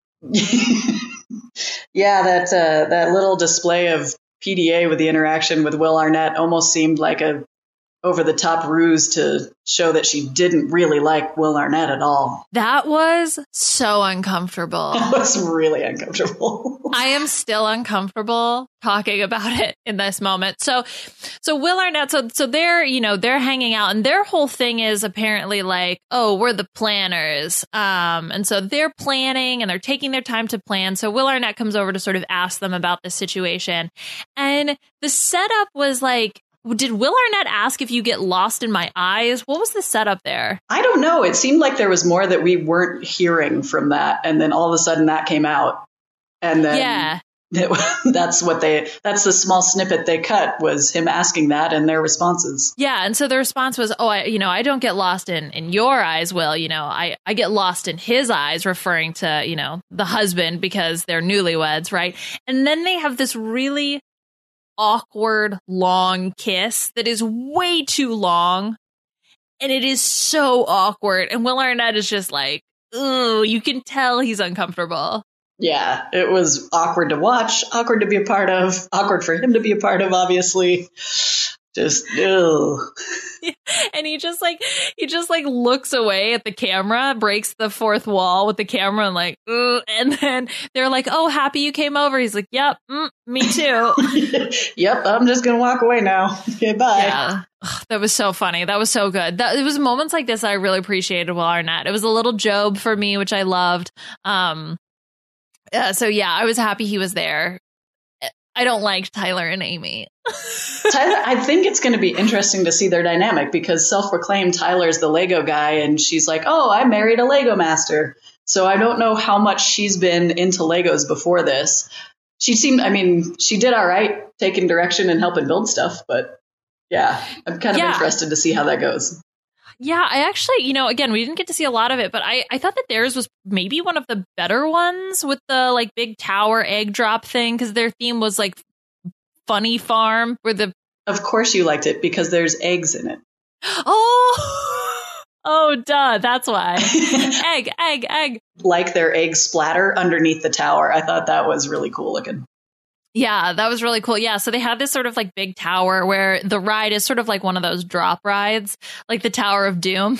yeah, that little display of PDA with the interaction with Will Arnett almost seemed like a over-the-top ruse to show that she didn't really like Will Arnett at all. That was so uncomfortable. It was really uncomfortable. I am still uncomfortable talking about it in this moment. So Will Arnett, so they're, they're hanging out and their whole thing is apparently like, oh, we're the planners. And so they're planning and they're taking their time to plan. So Will Arnett comes over to sort of ask them about the situation. And the setup was like, did Will Arnett ask if you get lost in my eyes? What was the setup there? I don't know. It seemed like there was more that we weren't hearing from that. And then all of a sudden that came out. And then that's the small snippet they cut was him asking that and their responses. Yeah. And so the response was, oh, I don't get lost in your eyes, Will. I get lost in his eyes, referring to, the husband because they're newlyweds. Right. And then they have this really awkward long kiss that is way too long and it is so awkward and Will Arnett is just like, ooh, you can tell he's uncomfortable. Yeah, it was awkward to watch, awkward to be a part of, awkward for him to be a part of, obviously. Just, ew. And he just looks away at the camera, breaks the fourth wall with the camera and like, ooh. And then they're like, oh, happy you came over. He's like, yep, me too. Yep, I'm just going to walk away now. Okay, bye. Yeah. Ugh, that was so funny. That was so good. It was moments like this I really appreciated Will Arnett. It was a little Job for me, which I loved. So yeah, I was happy he was there. I don't like Tyler and Amy. Tyler, I think it's going to be interesting to see their dynamic because self-proclaimed Tyler's the Lego guy and she's like, oh, I married a Lego master. So I don't know how much she's been into Legos before this. She did all right taking direction and helping build stuff, but Yeah, I'm kind of interested to see how that goes. Yeah, I actually, again, we didn't get to see a lot of it, but I thought that theirs was maybe one of the better ones with the like big tower egg drop thing, because their theme was like Funny Farm, where the... Of course you liked it, because there's eggs in it. Oh, duh, that's why. Egg. Like their egg splatter underneath the tower. I thought that was really cool looking. Yeah, that was really cool. Yeah, so they had this sort of like big tower where the ride is sort of like one of those drop rides, like the Tower of Doom.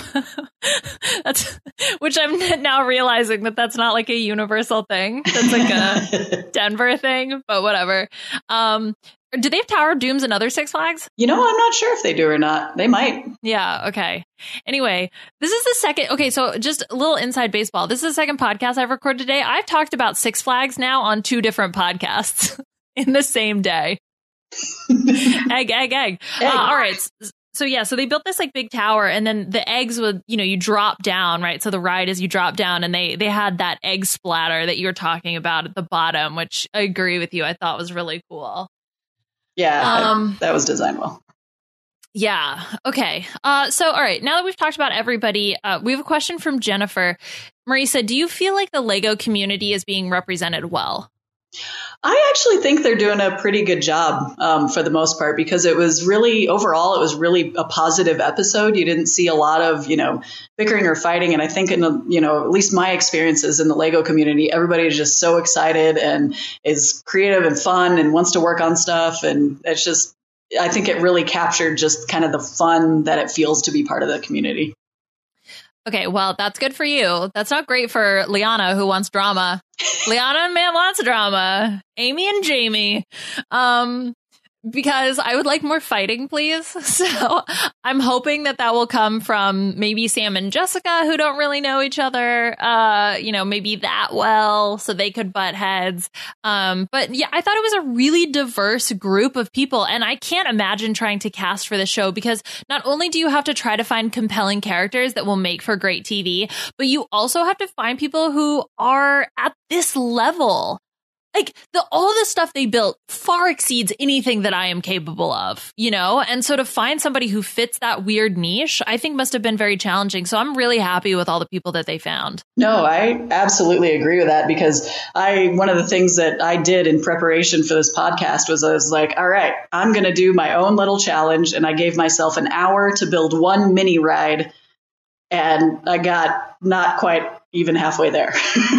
Which I'm now realizing that that's not like a universal thing. That's like a Denver thing, but whatever. Do they have Tower of Dooms in other Six Flags? I'm not sure if they do or not. They might. Yeah, okay. Anyway, this is the second... Okay, so just a little inside baseball. This is the second podcast I've recorded today. I've talked about Six Flags now on 2 different podcasts in the same day. Egg. All right. So yeah, so they built this like big tower, and then the eggs would, you drop down, right? So the ride is you drop down, and they had that egg splatter that you were talking about at the bottom, which I agree with you. I thought was really cool. Yeah, that was designed well. Yeah. Okay. So, all right. Now that we've talked about everybody, we have a question from Jennifer. Marisa, do you feel like the Lego community is being represented well? I actually think they're doing a pretty good job for the most part, because it was really a positive episode. You didn't see a lot of, bickering or fighting. And I think at least my experiences in the Lego community, everybody is just so excited and is creative and fun and wants to work on stuff. And it's just, I think it really captured just kind of the fun that it feels to be part of the community. Okay, well, that's good for you. That's not great for Liana, who wants drama. Liana and man wants drama. Amy and Jamie. Because I would like more fighting, please. So I'm hoping that will come from maybe Sam and Jessica, who don't really know each other, maybe that well, so they could butt heads. But yeah, I thought it was a really diverse group of people, and I can't imagine trying to cast for the show, because not only do you have to try to find compelling characters that will make for great TV, but you also have to find people who are at this level. Like, all the stuff they built far exceeds anything that I am capable of, And so to find somebody who fits that weird niche, I think must have been very challenging. So I'm really happy with all the people that they found. No, I absolutely agree with that, because one of the things that I did in preparation for this podcast was I was like, all right, I'm going to do my own little challenge. And I gave myself an hour to build one mini ride. And I got not quite even halfway there.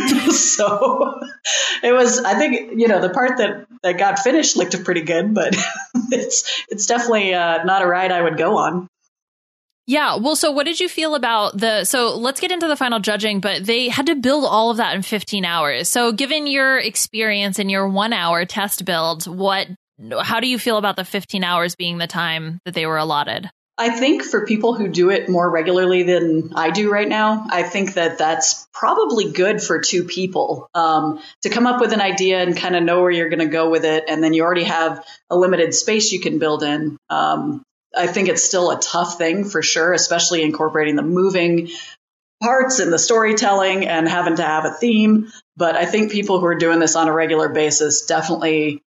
So it was, I think, the part that got finished looked pretty good, but it's definitely not a ride I would go on. Yeah. Well, so what did you feel about so let's get into the final judging, but they had to build all of that in 15 hours. So given your experience in your 1 hour test build, how do you feel about the 15 hours being the time that they were allotted? I think for people who do it more regularly than I do right now, I think that that's probably good for 2 people to come up with an idea and kind of know where you're going to go with it. And then you already have a limited space you can build in. I think it's still a tough thing for sure, especially incorporating the moving parts and the storytelling and having to have a theme. But I think people who are doing this on a regular basis definitely,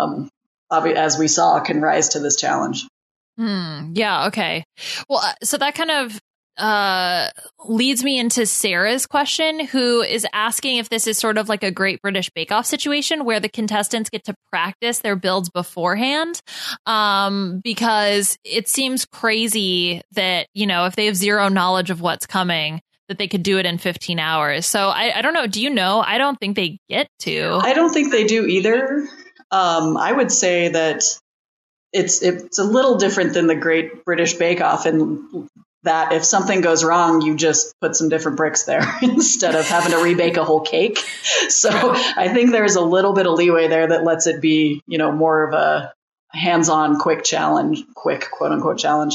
as we saw, can rise to this challenge. Yeah. Okay. Well, so that kind of leads me into Sarah's question, who is asking if this is sort of like a Great British Bake Off situation where the contestants get to practice their builds beforehand. Because it seems crazy that, if they have zero knowledge of what's coming, that they could do it in 15 hours. So I don't know. Do you know? I don't think they get to. I don't think they do either. I would say that it's a little different than the Great British Bake Off in that if something goes wrong, you just put some different bricks there instead of having to rebake a whole cake. So I think there's a little bit of leeway there that lets it be, more of a hands-on quick quote unquote challenge.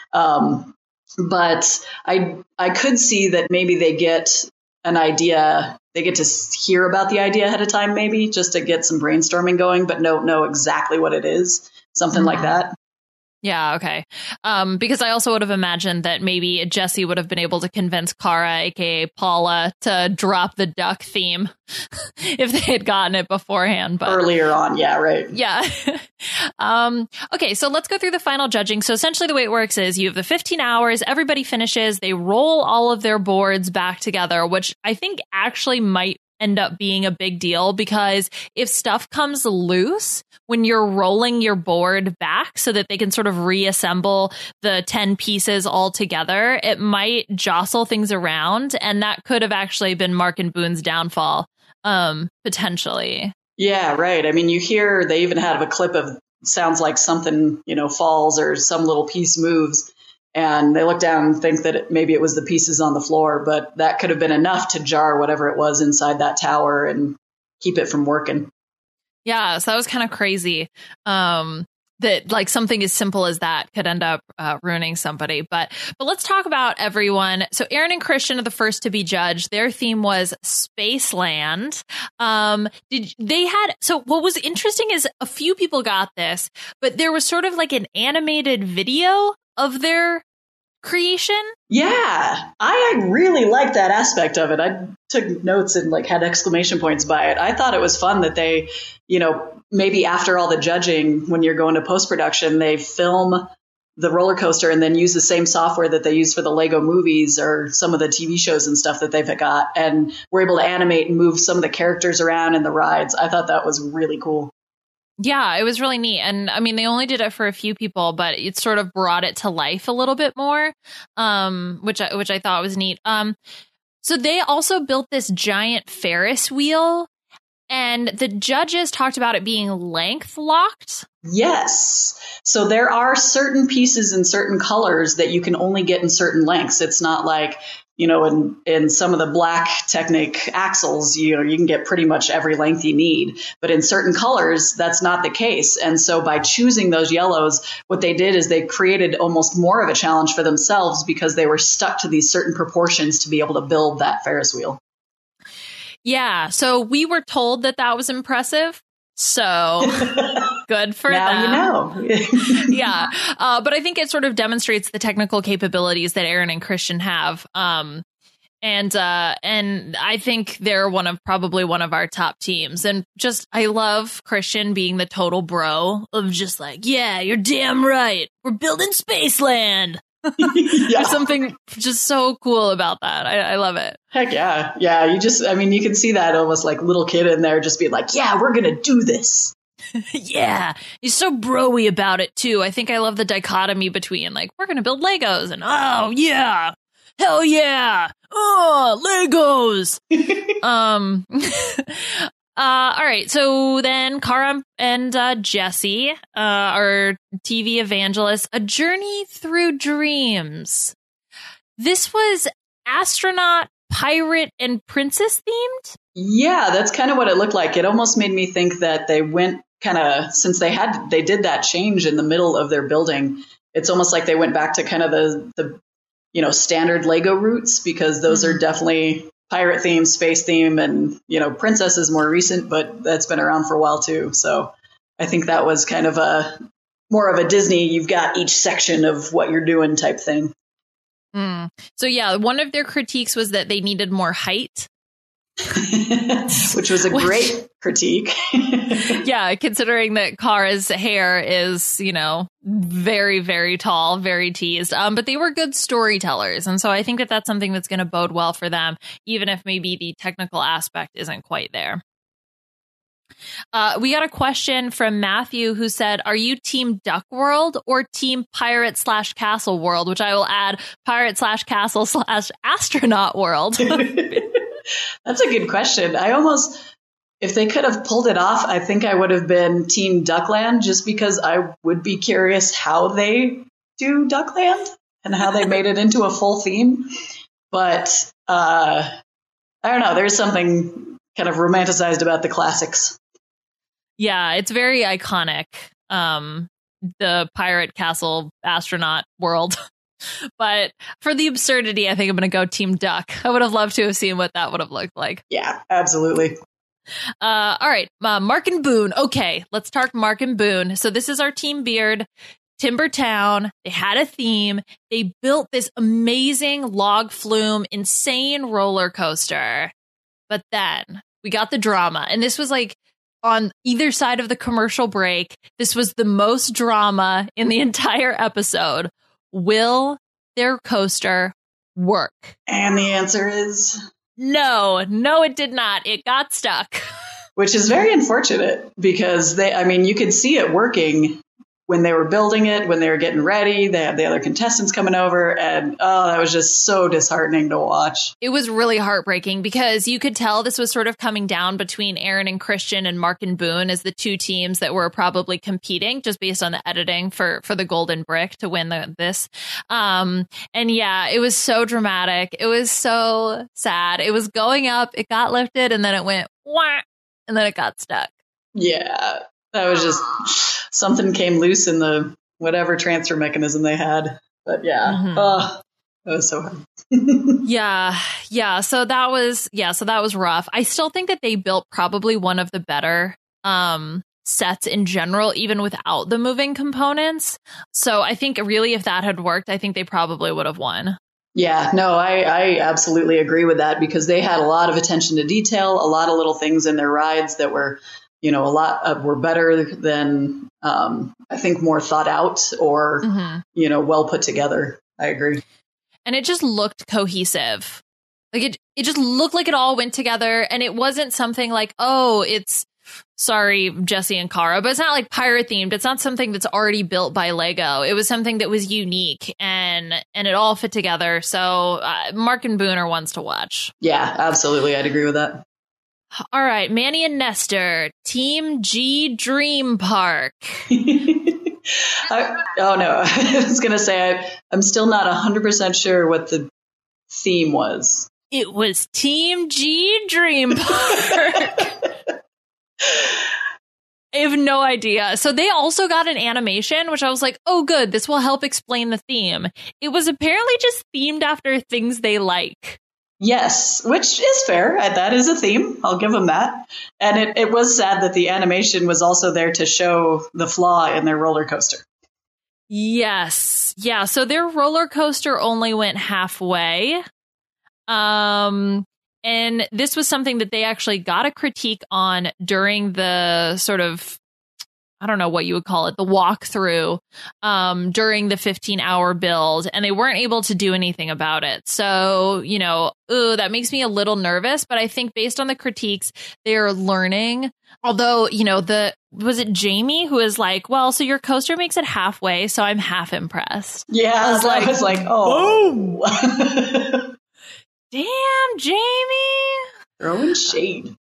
But I could see that maybe they get an idea. They get to hear about the idea ahead of time, maybe just to get some brainstorming going, but don't know exactly what it is. Something like that. Yeah, okay. Because I also would have imagined that maybe Jesse would have been able to convince Kara, aka Paula, to drop the duck theme if they had gotten it beforehand. But earlier on, yeah, right. Yeah. Okay, so let's go through the final judging. So essentially the way it works is you have the 15 hours, everybody finishes, they roll all of their boards back together, which I think actually might end up being a big deal, because if stuff comes loose when you're rolling your board back so that they can sort of reassemble the 10 pieces all together, it might jostle things around, and that could have actually been Mark and Boone's downfall, potentially. Yeah, right. I mean, you hear they even have a clip of sounds like something, falls or some little piece moves. And they look down and think that maybe it was the pieces on the floor, but that could have been enough to jar whatever it was inside that tower and keep it from working. Yeah, so that was kind of crazy. That like something as simple as that could end up ruining somebody. But let's talk about everyone. So Aaron and Christian are the first to be judged. Their theme was Spaceland. So what was interesting is a few people got this, but there was sort of like an animated video of their creation. Yeah, I really liked that aspect of it. I took notes and had exclamation points by it. I thought it was fun that they, maybe after all the judging, when you're going to post-production, they film the roller coaster and then use the same software that they use for the Lego movies or some of the TV shows and stuff that they've got. And we're able to animate and move some of the characters around in the rides. I thought that was really cool. Yeah, it was really neat. And I mean, they only did it for a few people, but it sort of brought it to life a little bit more, which I thought was neat. So they also built this giant Ferris wheel, and the judges talked about it being length locked. Yes. So there are certain pieces in certain colors that you can only get in certain lengths. It's not like, in some of the black Technic axles, you can get pretty much every length you need. But in certain colors, that's not the case. And so by choosing those yellows, what they did is they created almost more of a challenge for themselves because they were stuck to these certain proportions to be able to build that Ferris wheel. Yeah. So we were told that was impressive. So good for them. Now you know. Yeah. But I think it sort of demonstrates the technical capabilities that Aaron and Christian have. And I think they're probably one of our top teams. And I love Christian being the total bro of just like, yeah, you're damn right. We're building Spaceland. Yeah. There's something just so cool about that. I love it. Heck yeah. Yeah. You can see that almost like little kid in there just being like, yeah, we're going to do this. Yeah. He's so bro-y about it too. I think I love the dichotomy between like, we're going to build Legos and oh yeah, hell yeah. Oh, Legos. All right. So then Kara and Jesse, our TV evangelists, A Journey Through Dreams. This was astronaut, pirate, and princess themed? Yeah, that's kind of what it looked like. It almost made me think that they went since they did that change in the middle of their building, it's almost like they went back to kind of the standard Lego roots, because those are definitely pirate theme, space theme, and, princess is more recent, but that's been around for a while too. So I think that was kind of more of a Disney, you've got each section of what you're doing type thing. So yeah, one of their critiques was that they needed more height. Which was a great critique. Yeah, considering that Kara's hair is, very, very tall, very teased. But they were good storytellers. And so I think that that's something that's going to bode well for them, even if maybe the technical aspect isn't quite there. We got a question from Matthew who said, are you team Duck World or team pirate/castle world? Which I will add pirate/castle/astronaut world. That's a good question. If they could have pulled it off, I think I would have been team Duckland, just because I would be curious how they do Duckland and how they made it into a full theme. But I don't know. There's something kind of romanticized about the classics. Yeah, it's very iconic. The pirate castle astronaut world. But for the absurdity, I think I'm going to go Team Duck. I would have loved to have seen what that would have looked like. Yeah, absolutely. All right. Mark and Boone. Okay, let's talk Mark and Boone. So this is our Team Beard. Timber Town. They had a theme. They built this amazing log flume, insane roller coaster. But then we got the drama. And this was like on either side of the commercial break. This was the most drama in the entire episode. Will their coaster work? And the answer is no, it did not. It got stuck. Which is very unfortunate because you could see it working when they were building it, when they were getting ready. They had the other contestants coming over, and that was just so disheartening to watch. It was really heartbreaking because you could tell this was sort of coming down between Aaron and Christian and Mark and Boone as the two teams that were probably competing just based on the editing for the Golden Brick to win this. And yeah, it was so dramatic. It was so sad. It was going up, it got lifted, and then it went wah, and then it got stuck. Yeah, that was just something came loose in the whatever transfer mechanism they had. But yeah, that was so hard. Yeah. So that was rough. I still think that they built probably one of the better sets in general, even without the moving components. So I think really if that had worked, I think they probably would have won. Yeah, no, I absolutely agree with that because they had a lot of attention to detail, a lot of little things in their rides that were, were better than I think more thought out or, well put together. I agree. And it just looked cohesive. Like it just looked like it all went together, and it wasn't something like, sorry, Jesse and Cara, but it's not like pirate themed. It's not something that's already built by Lego. It was something that was unique and it all fit together. So Mark and Boone are ones to watch. Yeah, absolutely. I'd agree with that. All right. Manny and Nestor, Team G Dream Park. I was going to say, I'm still not 100% sure what the theme was. It was Team G Dream Park. I have no idea. So they also got an animation, which I was like, oh, good. This will help explain the theme. It was apparently just themed after things they like. Yes, which is fair. That is a theme. I'll give them that. And it was sad that the animation was also there to show the flaw in their roller coaster. Yes. Yeah. So their roller coaster only went halfway. And this was something that they actually got a critique on during the sort of, I don't know what you would call it, the walkthrough during the 15-hour build, and they weren't able to do anything about it. So, that makes me a little nervous, but I think based on the critiques, they're learning. Although, was it Jamie who was like, well, so your coaster makes it halfway, so I'm half impressed. Yeah, I was like, oh. Boom. Damn, Jamie. Throwing shade.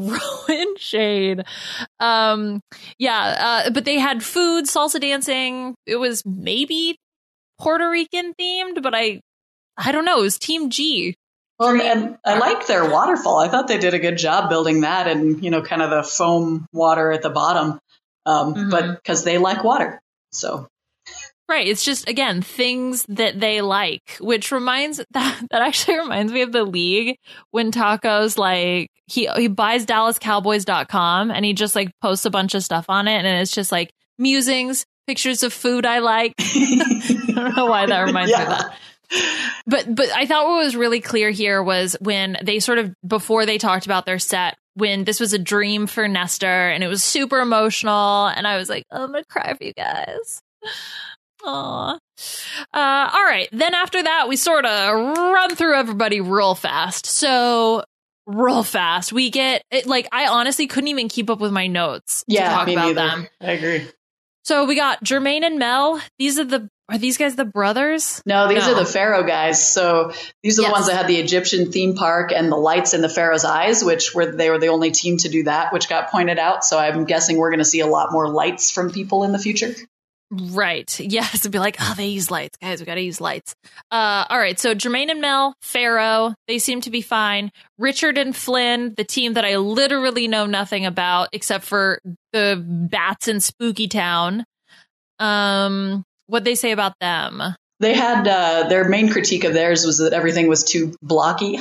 But they had food, salsa dancing. It was maybe Puerto Rican themed, but I don't know. It was Team G. Well, and I liked their waterfall. I thought they did a good job building that and, kind of the foam water at the bottom. But because they like water. So. Right. It's just, again, things that they like, which that actually reminds me of the league when Taco's like, he buys DallasCowboys.com and he just like posts a bunch of stuff on it. And it's just like musings, pictures of food I like. I don't know why that reminds me of that. But I thought what was really clear here was when they sort of, before they talked about their set, when this was a dream for Nestor and it was super emotional. And I was like, oh, I'm going to cry for you guys. Aw. All right. Then after that, we sort of run through everybody real fast. So real fast. We get it. Like, I honestly couldn't even keep up with my notes. To talk me about them. I agree. So we got Jermaine and Mel. Are these guys the brothers? No, these are the Pharaoh guys. So these are the ones that had the Egyptian theme park and the lights in the Pharaoh's eyes, they were the only team to do that, which got pointed out. So I'm guessing we're going to see a lot more lights from people in the future. Right. Yes. It'd be like, they use lights. Guys, we got to use lights. All right. So Jermaine and Mel, Pharaoh, they seem to be fine. Richard and Flynn, the team that I literally know nothing about except for the bats in Spooky Town. What'd they say about them? They had their main critique of theirs was that everything was too blocky.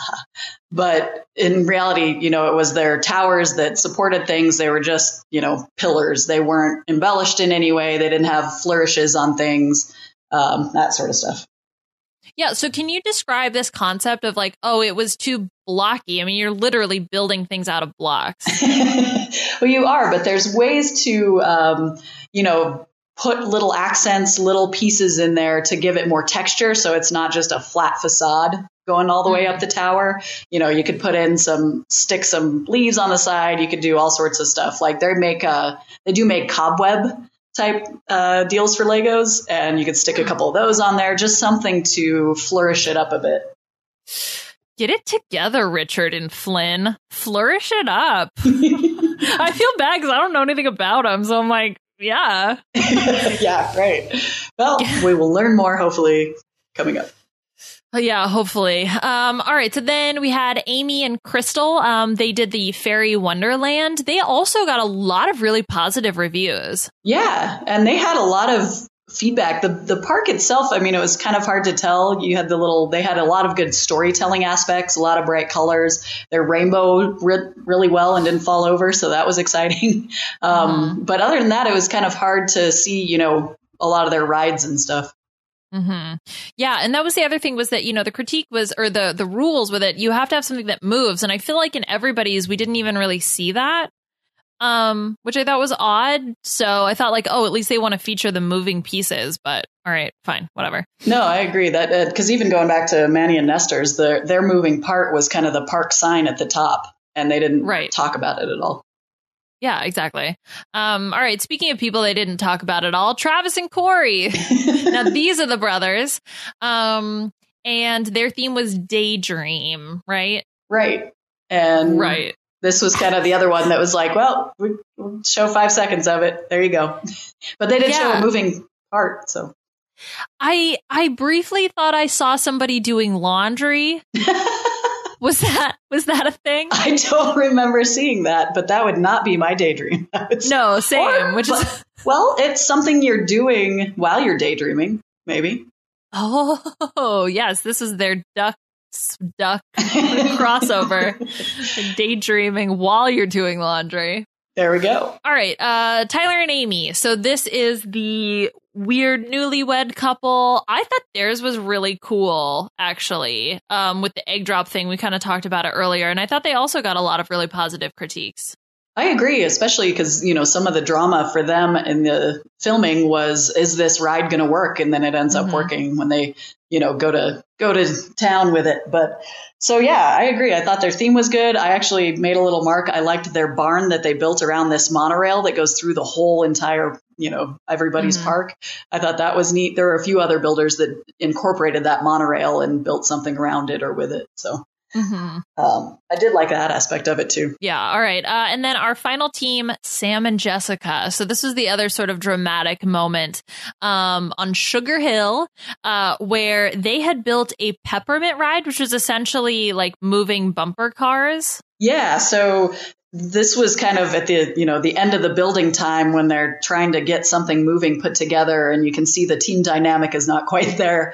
But in reality, it was their towers that supported things. They were just, pillars. They weren't embellished in any way. They didn't have flourishes on things, that sort of stuff. Yeah. So can you describe this concept of like, oh, it was too blocky? I mean, you're literally building things out of blocks. Well, you are, but there's ways to, put little accents, little pieces in there to give it more texture. So it's not just a flat facade going all the way up the tower. You could put in stick some leaves on the side. You could do all sorts of stuff. Like they do make cobweb type deals for Legos, and you could stick a couple of those on there, just something to flourish it up a bit. Get it together, Richard and Flynn. Flourish it up. I feel bad because I don't know anything about them, so I'm like, yeah. Yeah, right. Well, we will learn more, hopefully, coming up. Yeah, hopefully. All right. So then we had Amy and Crystal. They did the Fairy Wonderland. They also got a lot of really positive reviews. Yeah. And they had a lot of feedback. The park itself, I mean, it was kind of hard to tell. They had a lot of good storytelling aspects, a lot of bright colors. Their rainbow really well and didn't fall over. So that was exciting. But other than that, it was kind of hard to see, a lot of their rides and stuff. Mm-hmm. Yeah. And that was the other thing was that, the critique was, or the rules with it, you have to have something that moves. And I feel like in everybody's, we didn't even really see that, which I thought was odd. So I thought like, oh, at least they want to feature the moving pieces. But all right, fine, whatever. No, I agree that because even going back to Manny and Nestor's, their moving part was kind of the park sign at the top, and they didn't talk about it at all. Yeah, exactly. All right. Speaking of people they didn't talk about at all, Travis and Corey. Now, these are the brothers. And their theme was Daydream, right? Right. And this was kind of the other one that was like, well, we'll show 5 seconds of it. There you go. But they did show a moving part. So I briefly thought I saw somebody doing laundry. Was that a thing? I don't remember seeing that, but that would not be my daydream. No, same. Well, it's something you're doing while you're daydreaming, maybe. Oh, yes. This is their duck crossover. Daydreaming while you're doing laundry. There we go. All right. Tyler and Amy. So this is the weird newlywed couple. I thought theirs was really cool, actually, with the egg drop thing. We kind of talked about it earlier. And I thought they also got a lot of really positive critiques. I agree, especially because, some of the drama for them in the filming was, is this ride going to work? And then it ends up working when they, go to town with it. But so, yeah, I agree. I thought their theme was good. I actually made a little mark. I liked their barn that they built around this monorail that goes through the whole entire, everybody's park. I thought that was neat. There are a few other builders that incorporated that monorail and built something around it or with it. So I did like that aspect of it, too. Yeah. All right. And then our final team, Sam and Jessica. So this was the other sort of dramatic moment on Sugar Hill, where they had built a peppermint ride, which was essentially like moving bumper cars. Yeah. So this was kind of at the, the end of the building time when they're trying to get something moving put together, and you can see the team dynamic is not quite there.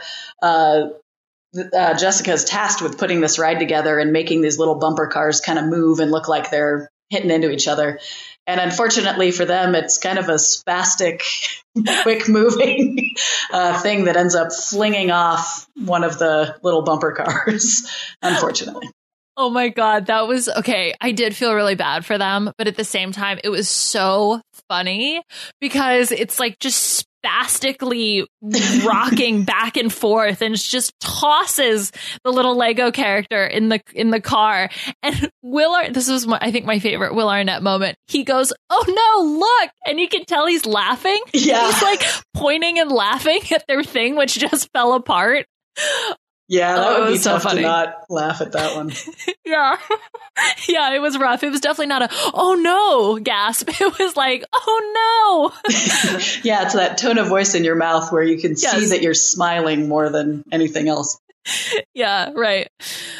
Jessica's tasked with putting this ride together and making these little bumper cars kind of move and look like they're hitting into each other. And unfortunately for them, it's kind of a spastic, quick moving thing that ends up flinging off one of the little bumper cars, unfortunately. Oh my God, that was okay. I did feel really bad for them, but at the same time, it was so funny because it's like just spastically rocking back and forth, and it just tosses the little Lego character in the car. And this was I think my favorite Will Arnett moment. He goes, "Oh no, look!" And you can tell he's laughing. Yeah, he's like pointing and laughing at their thing, which just fell apart. Yeah, that would be tough to not laugh at that one. Yeah. Yeah, it was rough. It was definitely not a, oh no, gasp. It was like, oh no. Yeah, it's that tone of voice in your mouth where you can see that you're smiling more than anything else. Yeah, right.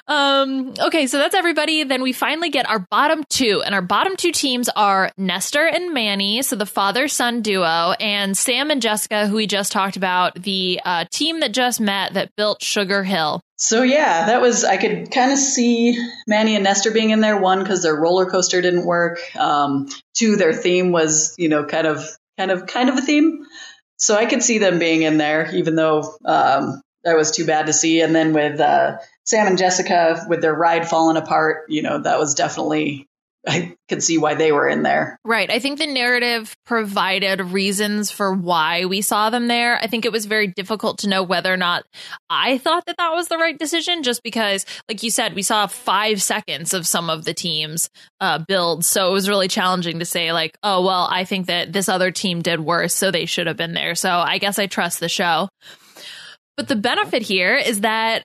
Okay, so that's everybody. Then we finally get our bottom two, and our bottom two teams are Nestor and Manny, so the father-son duo, and Sam and Jessica, who we just talked about, the team that just met that built Sugar Hill. So yeah, that was, I could kind of see Manny and Nestor being in there. One, because their roller coaster didn't work. Two, their theme was, kind of a theme. So I could see them being in there, even though that was too bad to see. And then with Sam and Jessica, with their ride falling apart, that was definitely, I could see why they were in there. Right. I think the narrative provided reasons for why we saw them there. I think it was very difficult to know whether or not I thought that was the right decision, just because, like you said, we saw 5 seconds of some of the teams build. So it was really challenging to say like, oh, well, I think that this other team did worse, so they should have been there. So I guess I trust the show. But the benefit here is that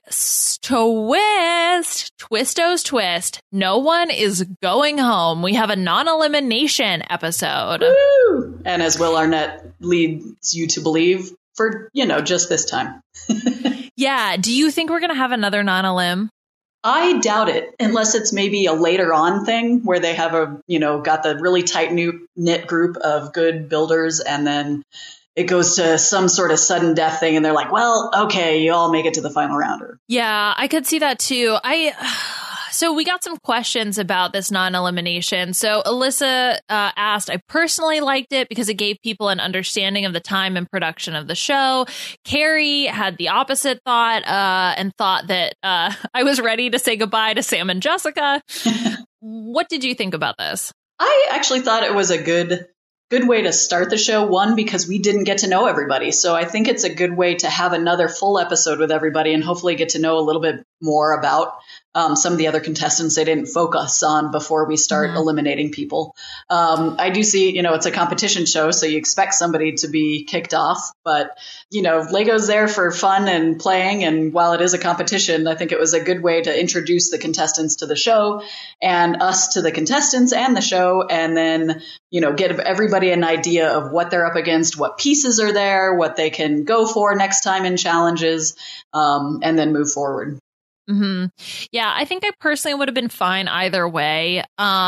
Twistos twist, no one is going home. We have a non-elimination episode. Woo! And as Will Arnett leads you to believe, for, just this time. Yeah. Do you think we're going to have another non-elim? I doubt it, unless it's maybe a later on thing where they have got the really tight knit group of good builders, and then it goes to some sort of sudden death thing, and they're like, well, okay, you all make it to the final rounder. Yeah, I could see that too. So we got some questions about this non-elimination. So Alyssa asked, I personally liked it because it gave people an understanding of the time and production of the show. Carrie had the opposite thought and thought that I was ready to say goodbye to Sam and Jessica. What did you think about this? I actually thought it was a good way to start the show. One, because we didn't get to know everybody. So I think it's a good way to have another full episode with everybody and hopefully get to know a little bit more about some of the other contestants they didn't focus on before we start eliminating people. I do see, it's a competition show, so you expect somebody to be kicked off. But, Lego's there for fun and playing. And while it is a competition, I think it was a good way to introduce the contestants to the show and us to the contestants and the show. And then, get everybody an idea of what they're up against, what pieces are there, what they can go for next time in challenges, and then move forward. Mm-hmm. Yeah, I think I personally would have been fine either way.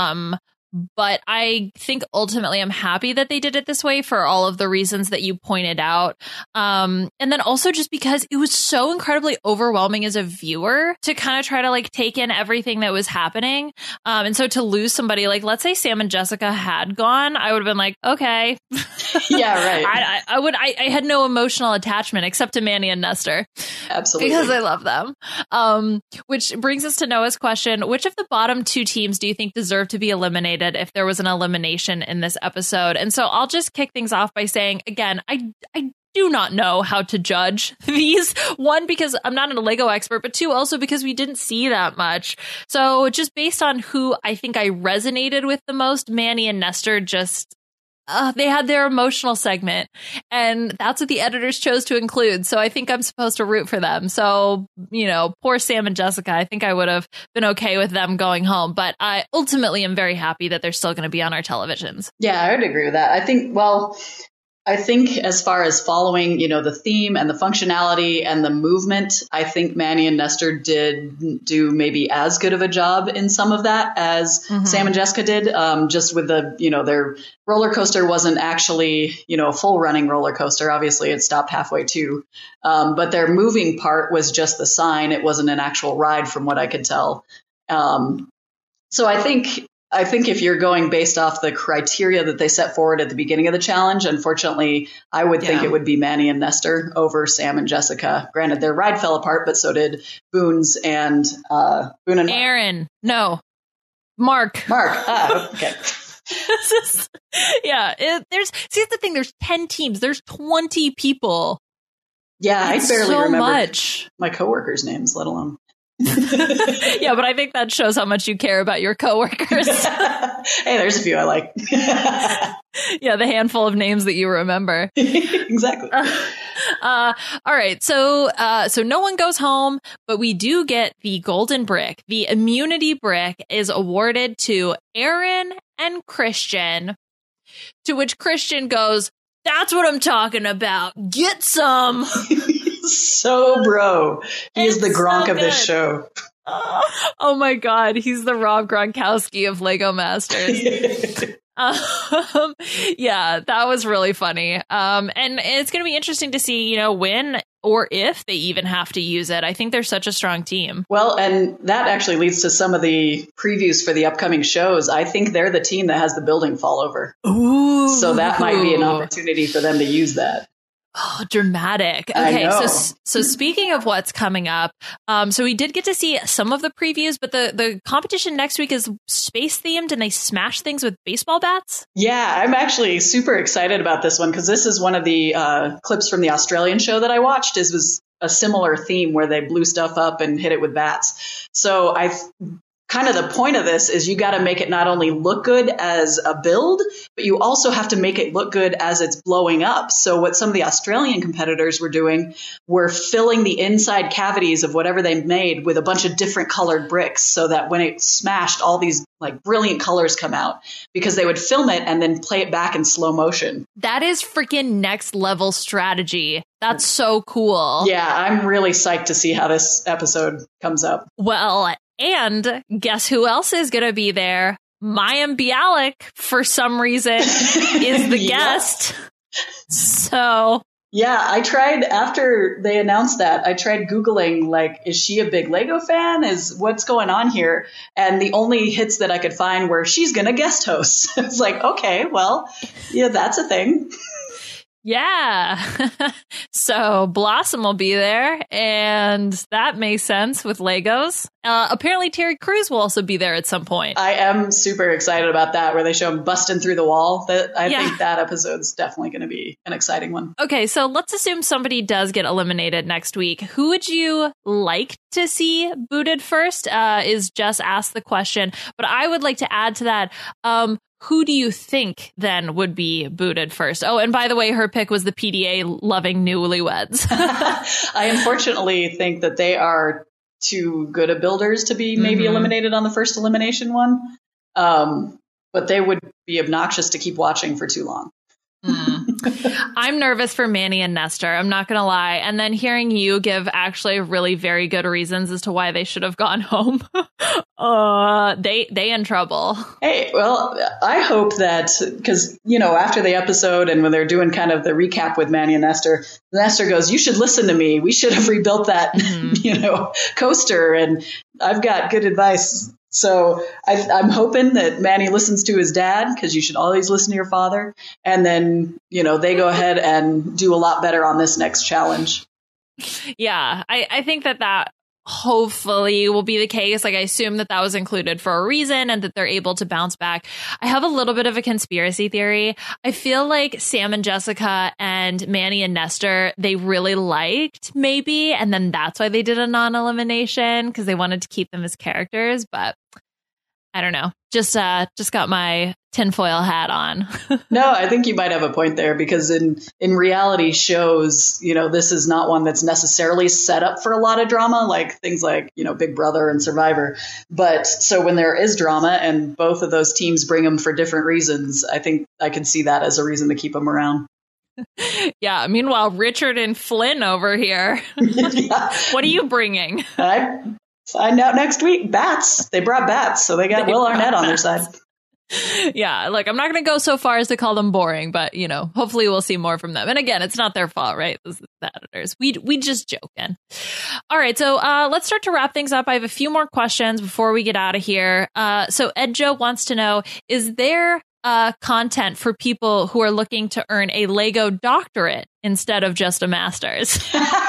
But I think ultimately I'm happy that they did it this way for all of the reasons that you pointed out. And then also just because it was so incredibly overwhelming as a viewer to kind of try to like take in everything that was happening. And so to lose somebody, like let's say Sam and Jessica had gone, I would have been like, okay. Yeah, right. I had no emotional attachment except to Manny and Nestor. Absolutely. Because I love them. Which brings us to Noah's question. Which of the bottom two teams do you think deserve to be eliminated if there was an elimination in this episode? And so I'll just kick things off by saying, again, I do not know how to judge these. One, because I'm not a Lego expert, but two, also because we didn't see that much. So just based on who I think I resonated with the most, Manny and Nestor just... they had their emotional segment, and that's what the editors chose to include. So I think I'm supposed to root for them. So, poor Sam and Jessica, I think I would have been okay with them going home. But I ultimately am very happy that they're still going to be on our televisions. Yeah, I would agree with that. I think as far as following, the theme and the functionality and the movement, I think Manny and Nestor did do maybe as good of a job in some of that as Sam and Jessica did. Just with the, their roller coaster wasn't actually, a full running roller coaster. Obviously, it stopped halfway too. But their moving part was just the sign. It wasn't an actual ride from what I could tell. So I think if you're going based off the criteria that they set forward at the beginning of the challenge, unfortunately, I would think it would be Manny and Nestor over Sam and Jessica. Granted, their ride fell apart, but so did Boone's and Boone and Aaron. No, Mark. Okay. That's the thing. There's 10 teams. There's 20 people. Yeah, I barely remember much. My coworkers' names, let alone. Yeah, but I think that shows how much you care about your coworkers. Hey, there's a few I like. Yeah, the handful of names that you remember. Exactly. All right, so no one goes home, but we do get the golden brick. The immunity brick is awarded to Aaron and Christian, to which Christian goes, "That's what I'm talking about. Get some." So bro, he is the Gronk of this show. Oh my God, he's the Rob Gronkowski of Lego Masters. Yeah, that was really funny. And it's going to be interesting to see, when or if they even have to use it. I think they're such a strong team. Well, and that actually leads to some of the previews for the upcoming shows. I think they're the team that has the building fall over. Ooh. So that might be an opportunity for them to use that. Oh, dramatic. Okay, so speaking of what's coming up, so we did get to see some of the previews, but the competition next week is space themed and they smash things with baseball bats. Yeah, I'm actually super excited about this one because this is one of the clips from the Australian show that I watched. It was a similar theme where they blew stuff up and hit it with bats. So kind of the point of this is you got to make it not only look good as a build, but you also have to make it look good as it's blowing up. So what some of the Australian competitors were doing were filling the inside cavities of whatever they made with a bunch of different colored bricks so that when it smashed, all these like brilliant colors come out because they would film it and then play it back in slow motion. That is freaking next level strategy. That's so cool. Yeah, I'm really psyched to see how this episode comes up. Well, and guess who else is going to be there? Mayim Bialik, for some reason, is the guest. So... Yeah, I tried, after they announced that, I tried Googling, like, is she a big Lego fan? What's going on here? And the only hits that I could find were, she's going to guest host. It's like, okay, well, yeah, that's a thing. Yeah. So Blossom will be there, and that makes sense with Legos. Apparently Terry Crews will also be there at some point. I am super excited about that, where they show him busting through the wall. I think that episode's definitely going to be an exciting one. Okay, so let's assume somebody does get eliminated next week. Who would you like to see booted first? Is Jess asked the question, but I would like to add to that. Who do you think then would be booted first? Oh, and by the way, her pick was the PDA loving newlyweds. I unfortunately think that they are too good of builders to be maybe eliminated on the first elimination one. But they would be obnoxious to keep watching for too long. I'm nervous for Manny and Nestor. I'm not going to lie. And then hearing you give actually really very good reasons as to why they should have gone home. They in trouble. Hey, well, I hope that because, after the episode and when they're doing kind of the recap with Manny and Nestor goes, you should listen to me. We should have rebuilt that, coaster. And I've got good advice. So I'm hoping that Manny listens to his dad, because you should always listen to your father. And then, they go ahead and do a lot better on this next challenge. Yeah, I think that hopefully will be the case. Like, I assume that was included for a reason and that they're able to bounce back. I have a little bit of a conspiracy theory. I feel like Sam and Jessica and Manny and Nestor, they really liked maybe. And then that's why they did a non-elimination, because they wanted to keep them as characters. But I don't know. Just got my tinfoil hat on. No, I think you might have a point there, because in reality shows, this is not one that's necessarily set up for a lot of drama, like things like, Big Brother and Survivor. But so when there is drama and both of those teams bring them for different reasons, I think I can see that as a reason to keep them around. Yeah. Meanwhile, Richard and Flynn over here. Yeah. What are you bringing? Find out next week. Bats. They brought bats, so they got Will Arnett on their side. Yeah, look, I'm not going to go so far as to call them boring, but, hopefully we'll see more from them. And again, it's not their fault, right? This is the editors. We just joking. All right, so let's start to wrap things up. I have a few more questions before we get out of here. So Ed Joe wants to know, is there content for people who are looking to earn a Lego doctorate instead of just a master's?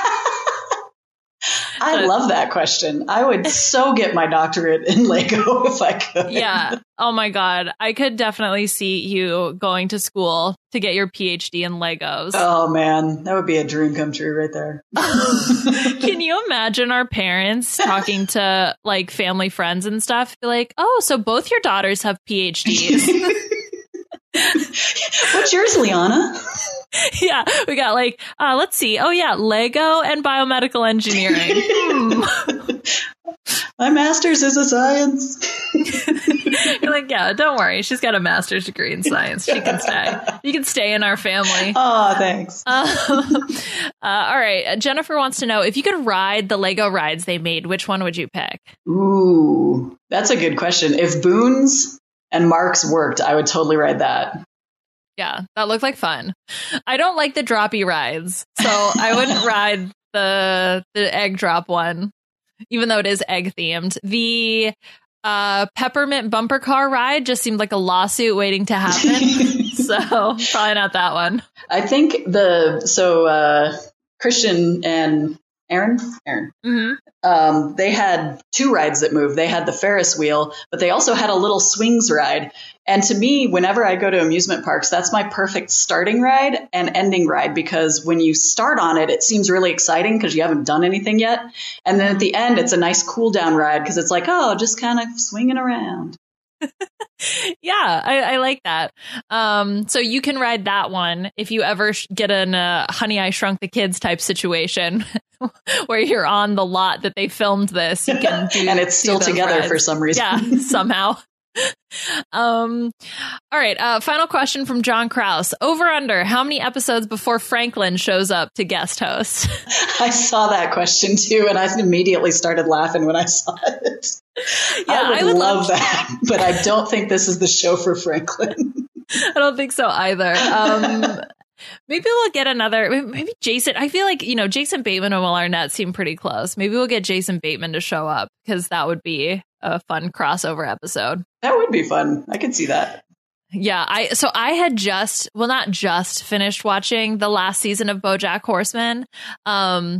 I love that question. I would so get my doctorate in Lego if I could. Yeah. Oh my God. I could definitely see you going to school to get your PhD in Legos. Oh man, that would be a dream come true right there. Can you imagine our parents talking to like family friends and stuff? Be like, oh, so both your daughters have PhDs. What's yours, Liana? Yeah, we got like, let's see. Oh yeah, Lego and biomedical engineering. My master's is a science. You're like, yeah, don't worry. She's got a master's degree in science. She can stay. You can stay in our family. Oh, thanks. All right. Jennifer wants to know, if you could ride the Lego rides they made, which one would you pick? Ooh, that's a good question. If Boone's and Mark's worked, I would totally ride that. Yeah, that looked like fun. I don't like the droppy rides, so I wouldn't ride the egg drop one, even though it is egg themed. The peppermint bumper car ride just seemed like a lawsuit waiting to happen. So probably not that one. I think Christian and Aaron, Mm-hmm. They had two rides that moved. They had the Ferris wheel, but they also had a little swings ride. And to me, whenever I go to amusement parks, that's my perfect starting ride and ending ride, because when you start on it, it seems really exciting because you haven't done anything yet. And then at the end, it's a nice cool down ride because it's like, oh, just kind of swinging around. Yeah, I like that. So you can ride that one if you ever get in a Honey, I Shrunk the Kids type situation where you're on the lot that they filmed this. You can do, and it's still together rides for some reason. Yeah, somehow. All right. Final question from John Krause. Over under, how many episodes before Franklin shows up to guest host? I saw that question too, and I immediately started laughing when I saw it. Yeah, I would love that, but I don't think this is the show for Franklin. I don't think so either. Maybe we'll get another, maybe Jason. I feel like, Jason Bateman and Will Arnett seem pretty close. Maybe we'll get Jason Bateman to show up, because that would be a fun crossover episode. That would be fun. I could see that. Yeah. I had not just finished watching the last season of BoJack Horseman. But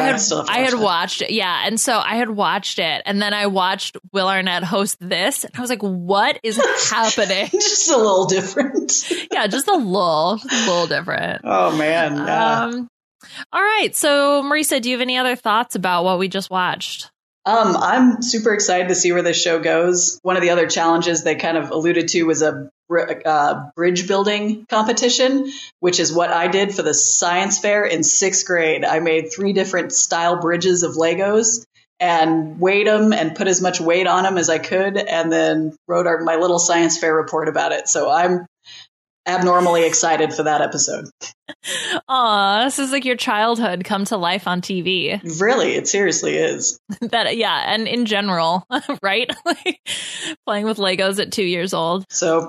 I had watched it. Yeah. And so I had watched it, and then I watched Will Arnett host this, and I was like, what is happening? Just a little different. Yeah. Just a little different. Oh man. Yeah. All right. So Marisa, do you have any other thoughts about what we just watched? I'm super excited to see where this show goes. One of the other challenges they kind of alluded to was a bridge building competition, which is what I did for the science fair in 6th grade. I made 3 different style bridges of Legos and weighed them and put as much weight on them as I could, and then wrote my little science fair report about it. So I'm abnormally excited for that episode. Aw, this is like your childhood come to life on TV. Really, it seriously is. And in general, right? Like playing with Legos at 2 years old. So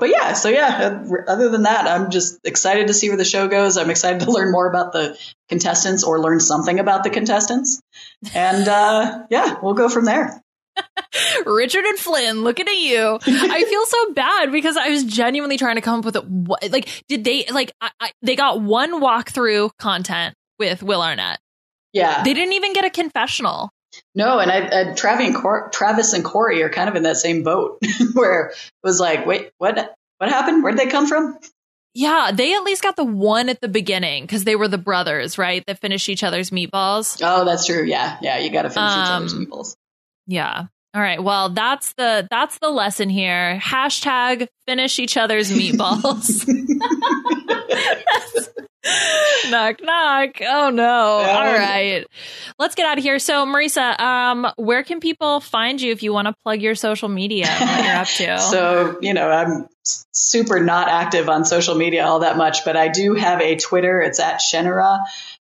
other than that, I'm just excited to see where the show goes. I'm excited to learn more about the contestants, or learn something about the contestants. And we'll go from there. Richard and Flynn, looking at you. I feel so bad because I was genuinely trying to come up with did they they got one walkthrough content with Will Arnett. Yeah. They didn't even get a confessional. No, and Travis and Corey are kind of in that same boat where it was like, wait, what happened? Where'd they come from? Yeah, they at least got the one at the beginning because they were the brothers, right? That finished each other's meatballs. Oh, that's true. Yeah, you got to finish each other's meatballs. Yeah. All right. Well, that's the lesson here. # finish each other's meatballs. Knock, knock. Oh, no. All right. Let's get out of here. So, Marisa, where can people find you if you want to plug your social media and what you're up to? So, I'm super not active on social media all that much, but I do have a Twitter. It's at Shenura,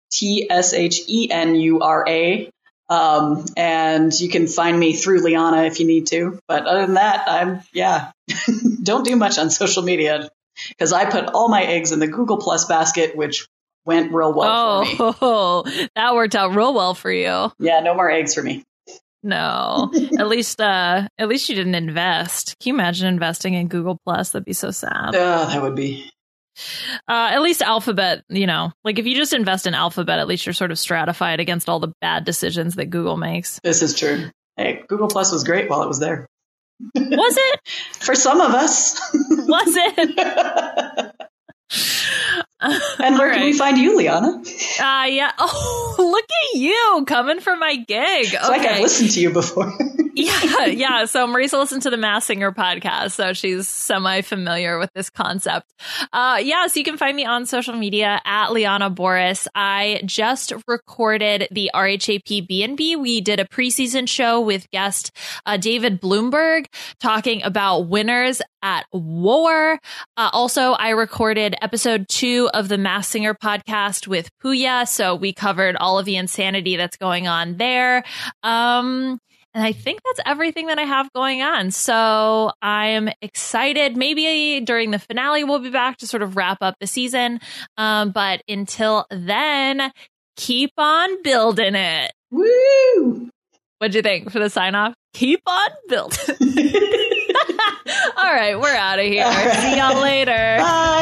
TSHENURA. And you can find me through Liana if you need to. But other than that, don't do much on social media because I put all my eggs in the Google Plus basket, which went real well for me. Oh, that worked out real well for you. Yeah, no more eggs for me. No, at least you didn't invest. Can you imagine investing in Google Plus? That'd be so sad. That would be. At least Alphabet, like if you just invest in Alphabet, at least you're sort of stratified against all the bad decisions that Google makes. This is true. Hey, Google Plus was great while it was there. Was it? For some of us. Was it? And where can we find you, Liana? Yeah. Oh, look at you coming for my gig. It's like I've listened to you before. Yeah. So Marisa listened to the Masked Singer podcast, so she's semi-familiar with this concept. So you can find me on social media at Liana Boris. I just recorded the RHAP B&B. We did a preseason show with guest David Bloomberg talking about winners at war. Also, I recorded episode 2 of the Masked Singer podcast with Puya, so we covered all of the insanity that's going on there. And I think that's everything that I have going on. So I'm excited. Maybe during the finale, we'll be back to sort of wrap up the season. But until then, keep on building it. Woo! What'd you think for the sign off? Keep on building. All right, we're out of here. See y'all later. Bye.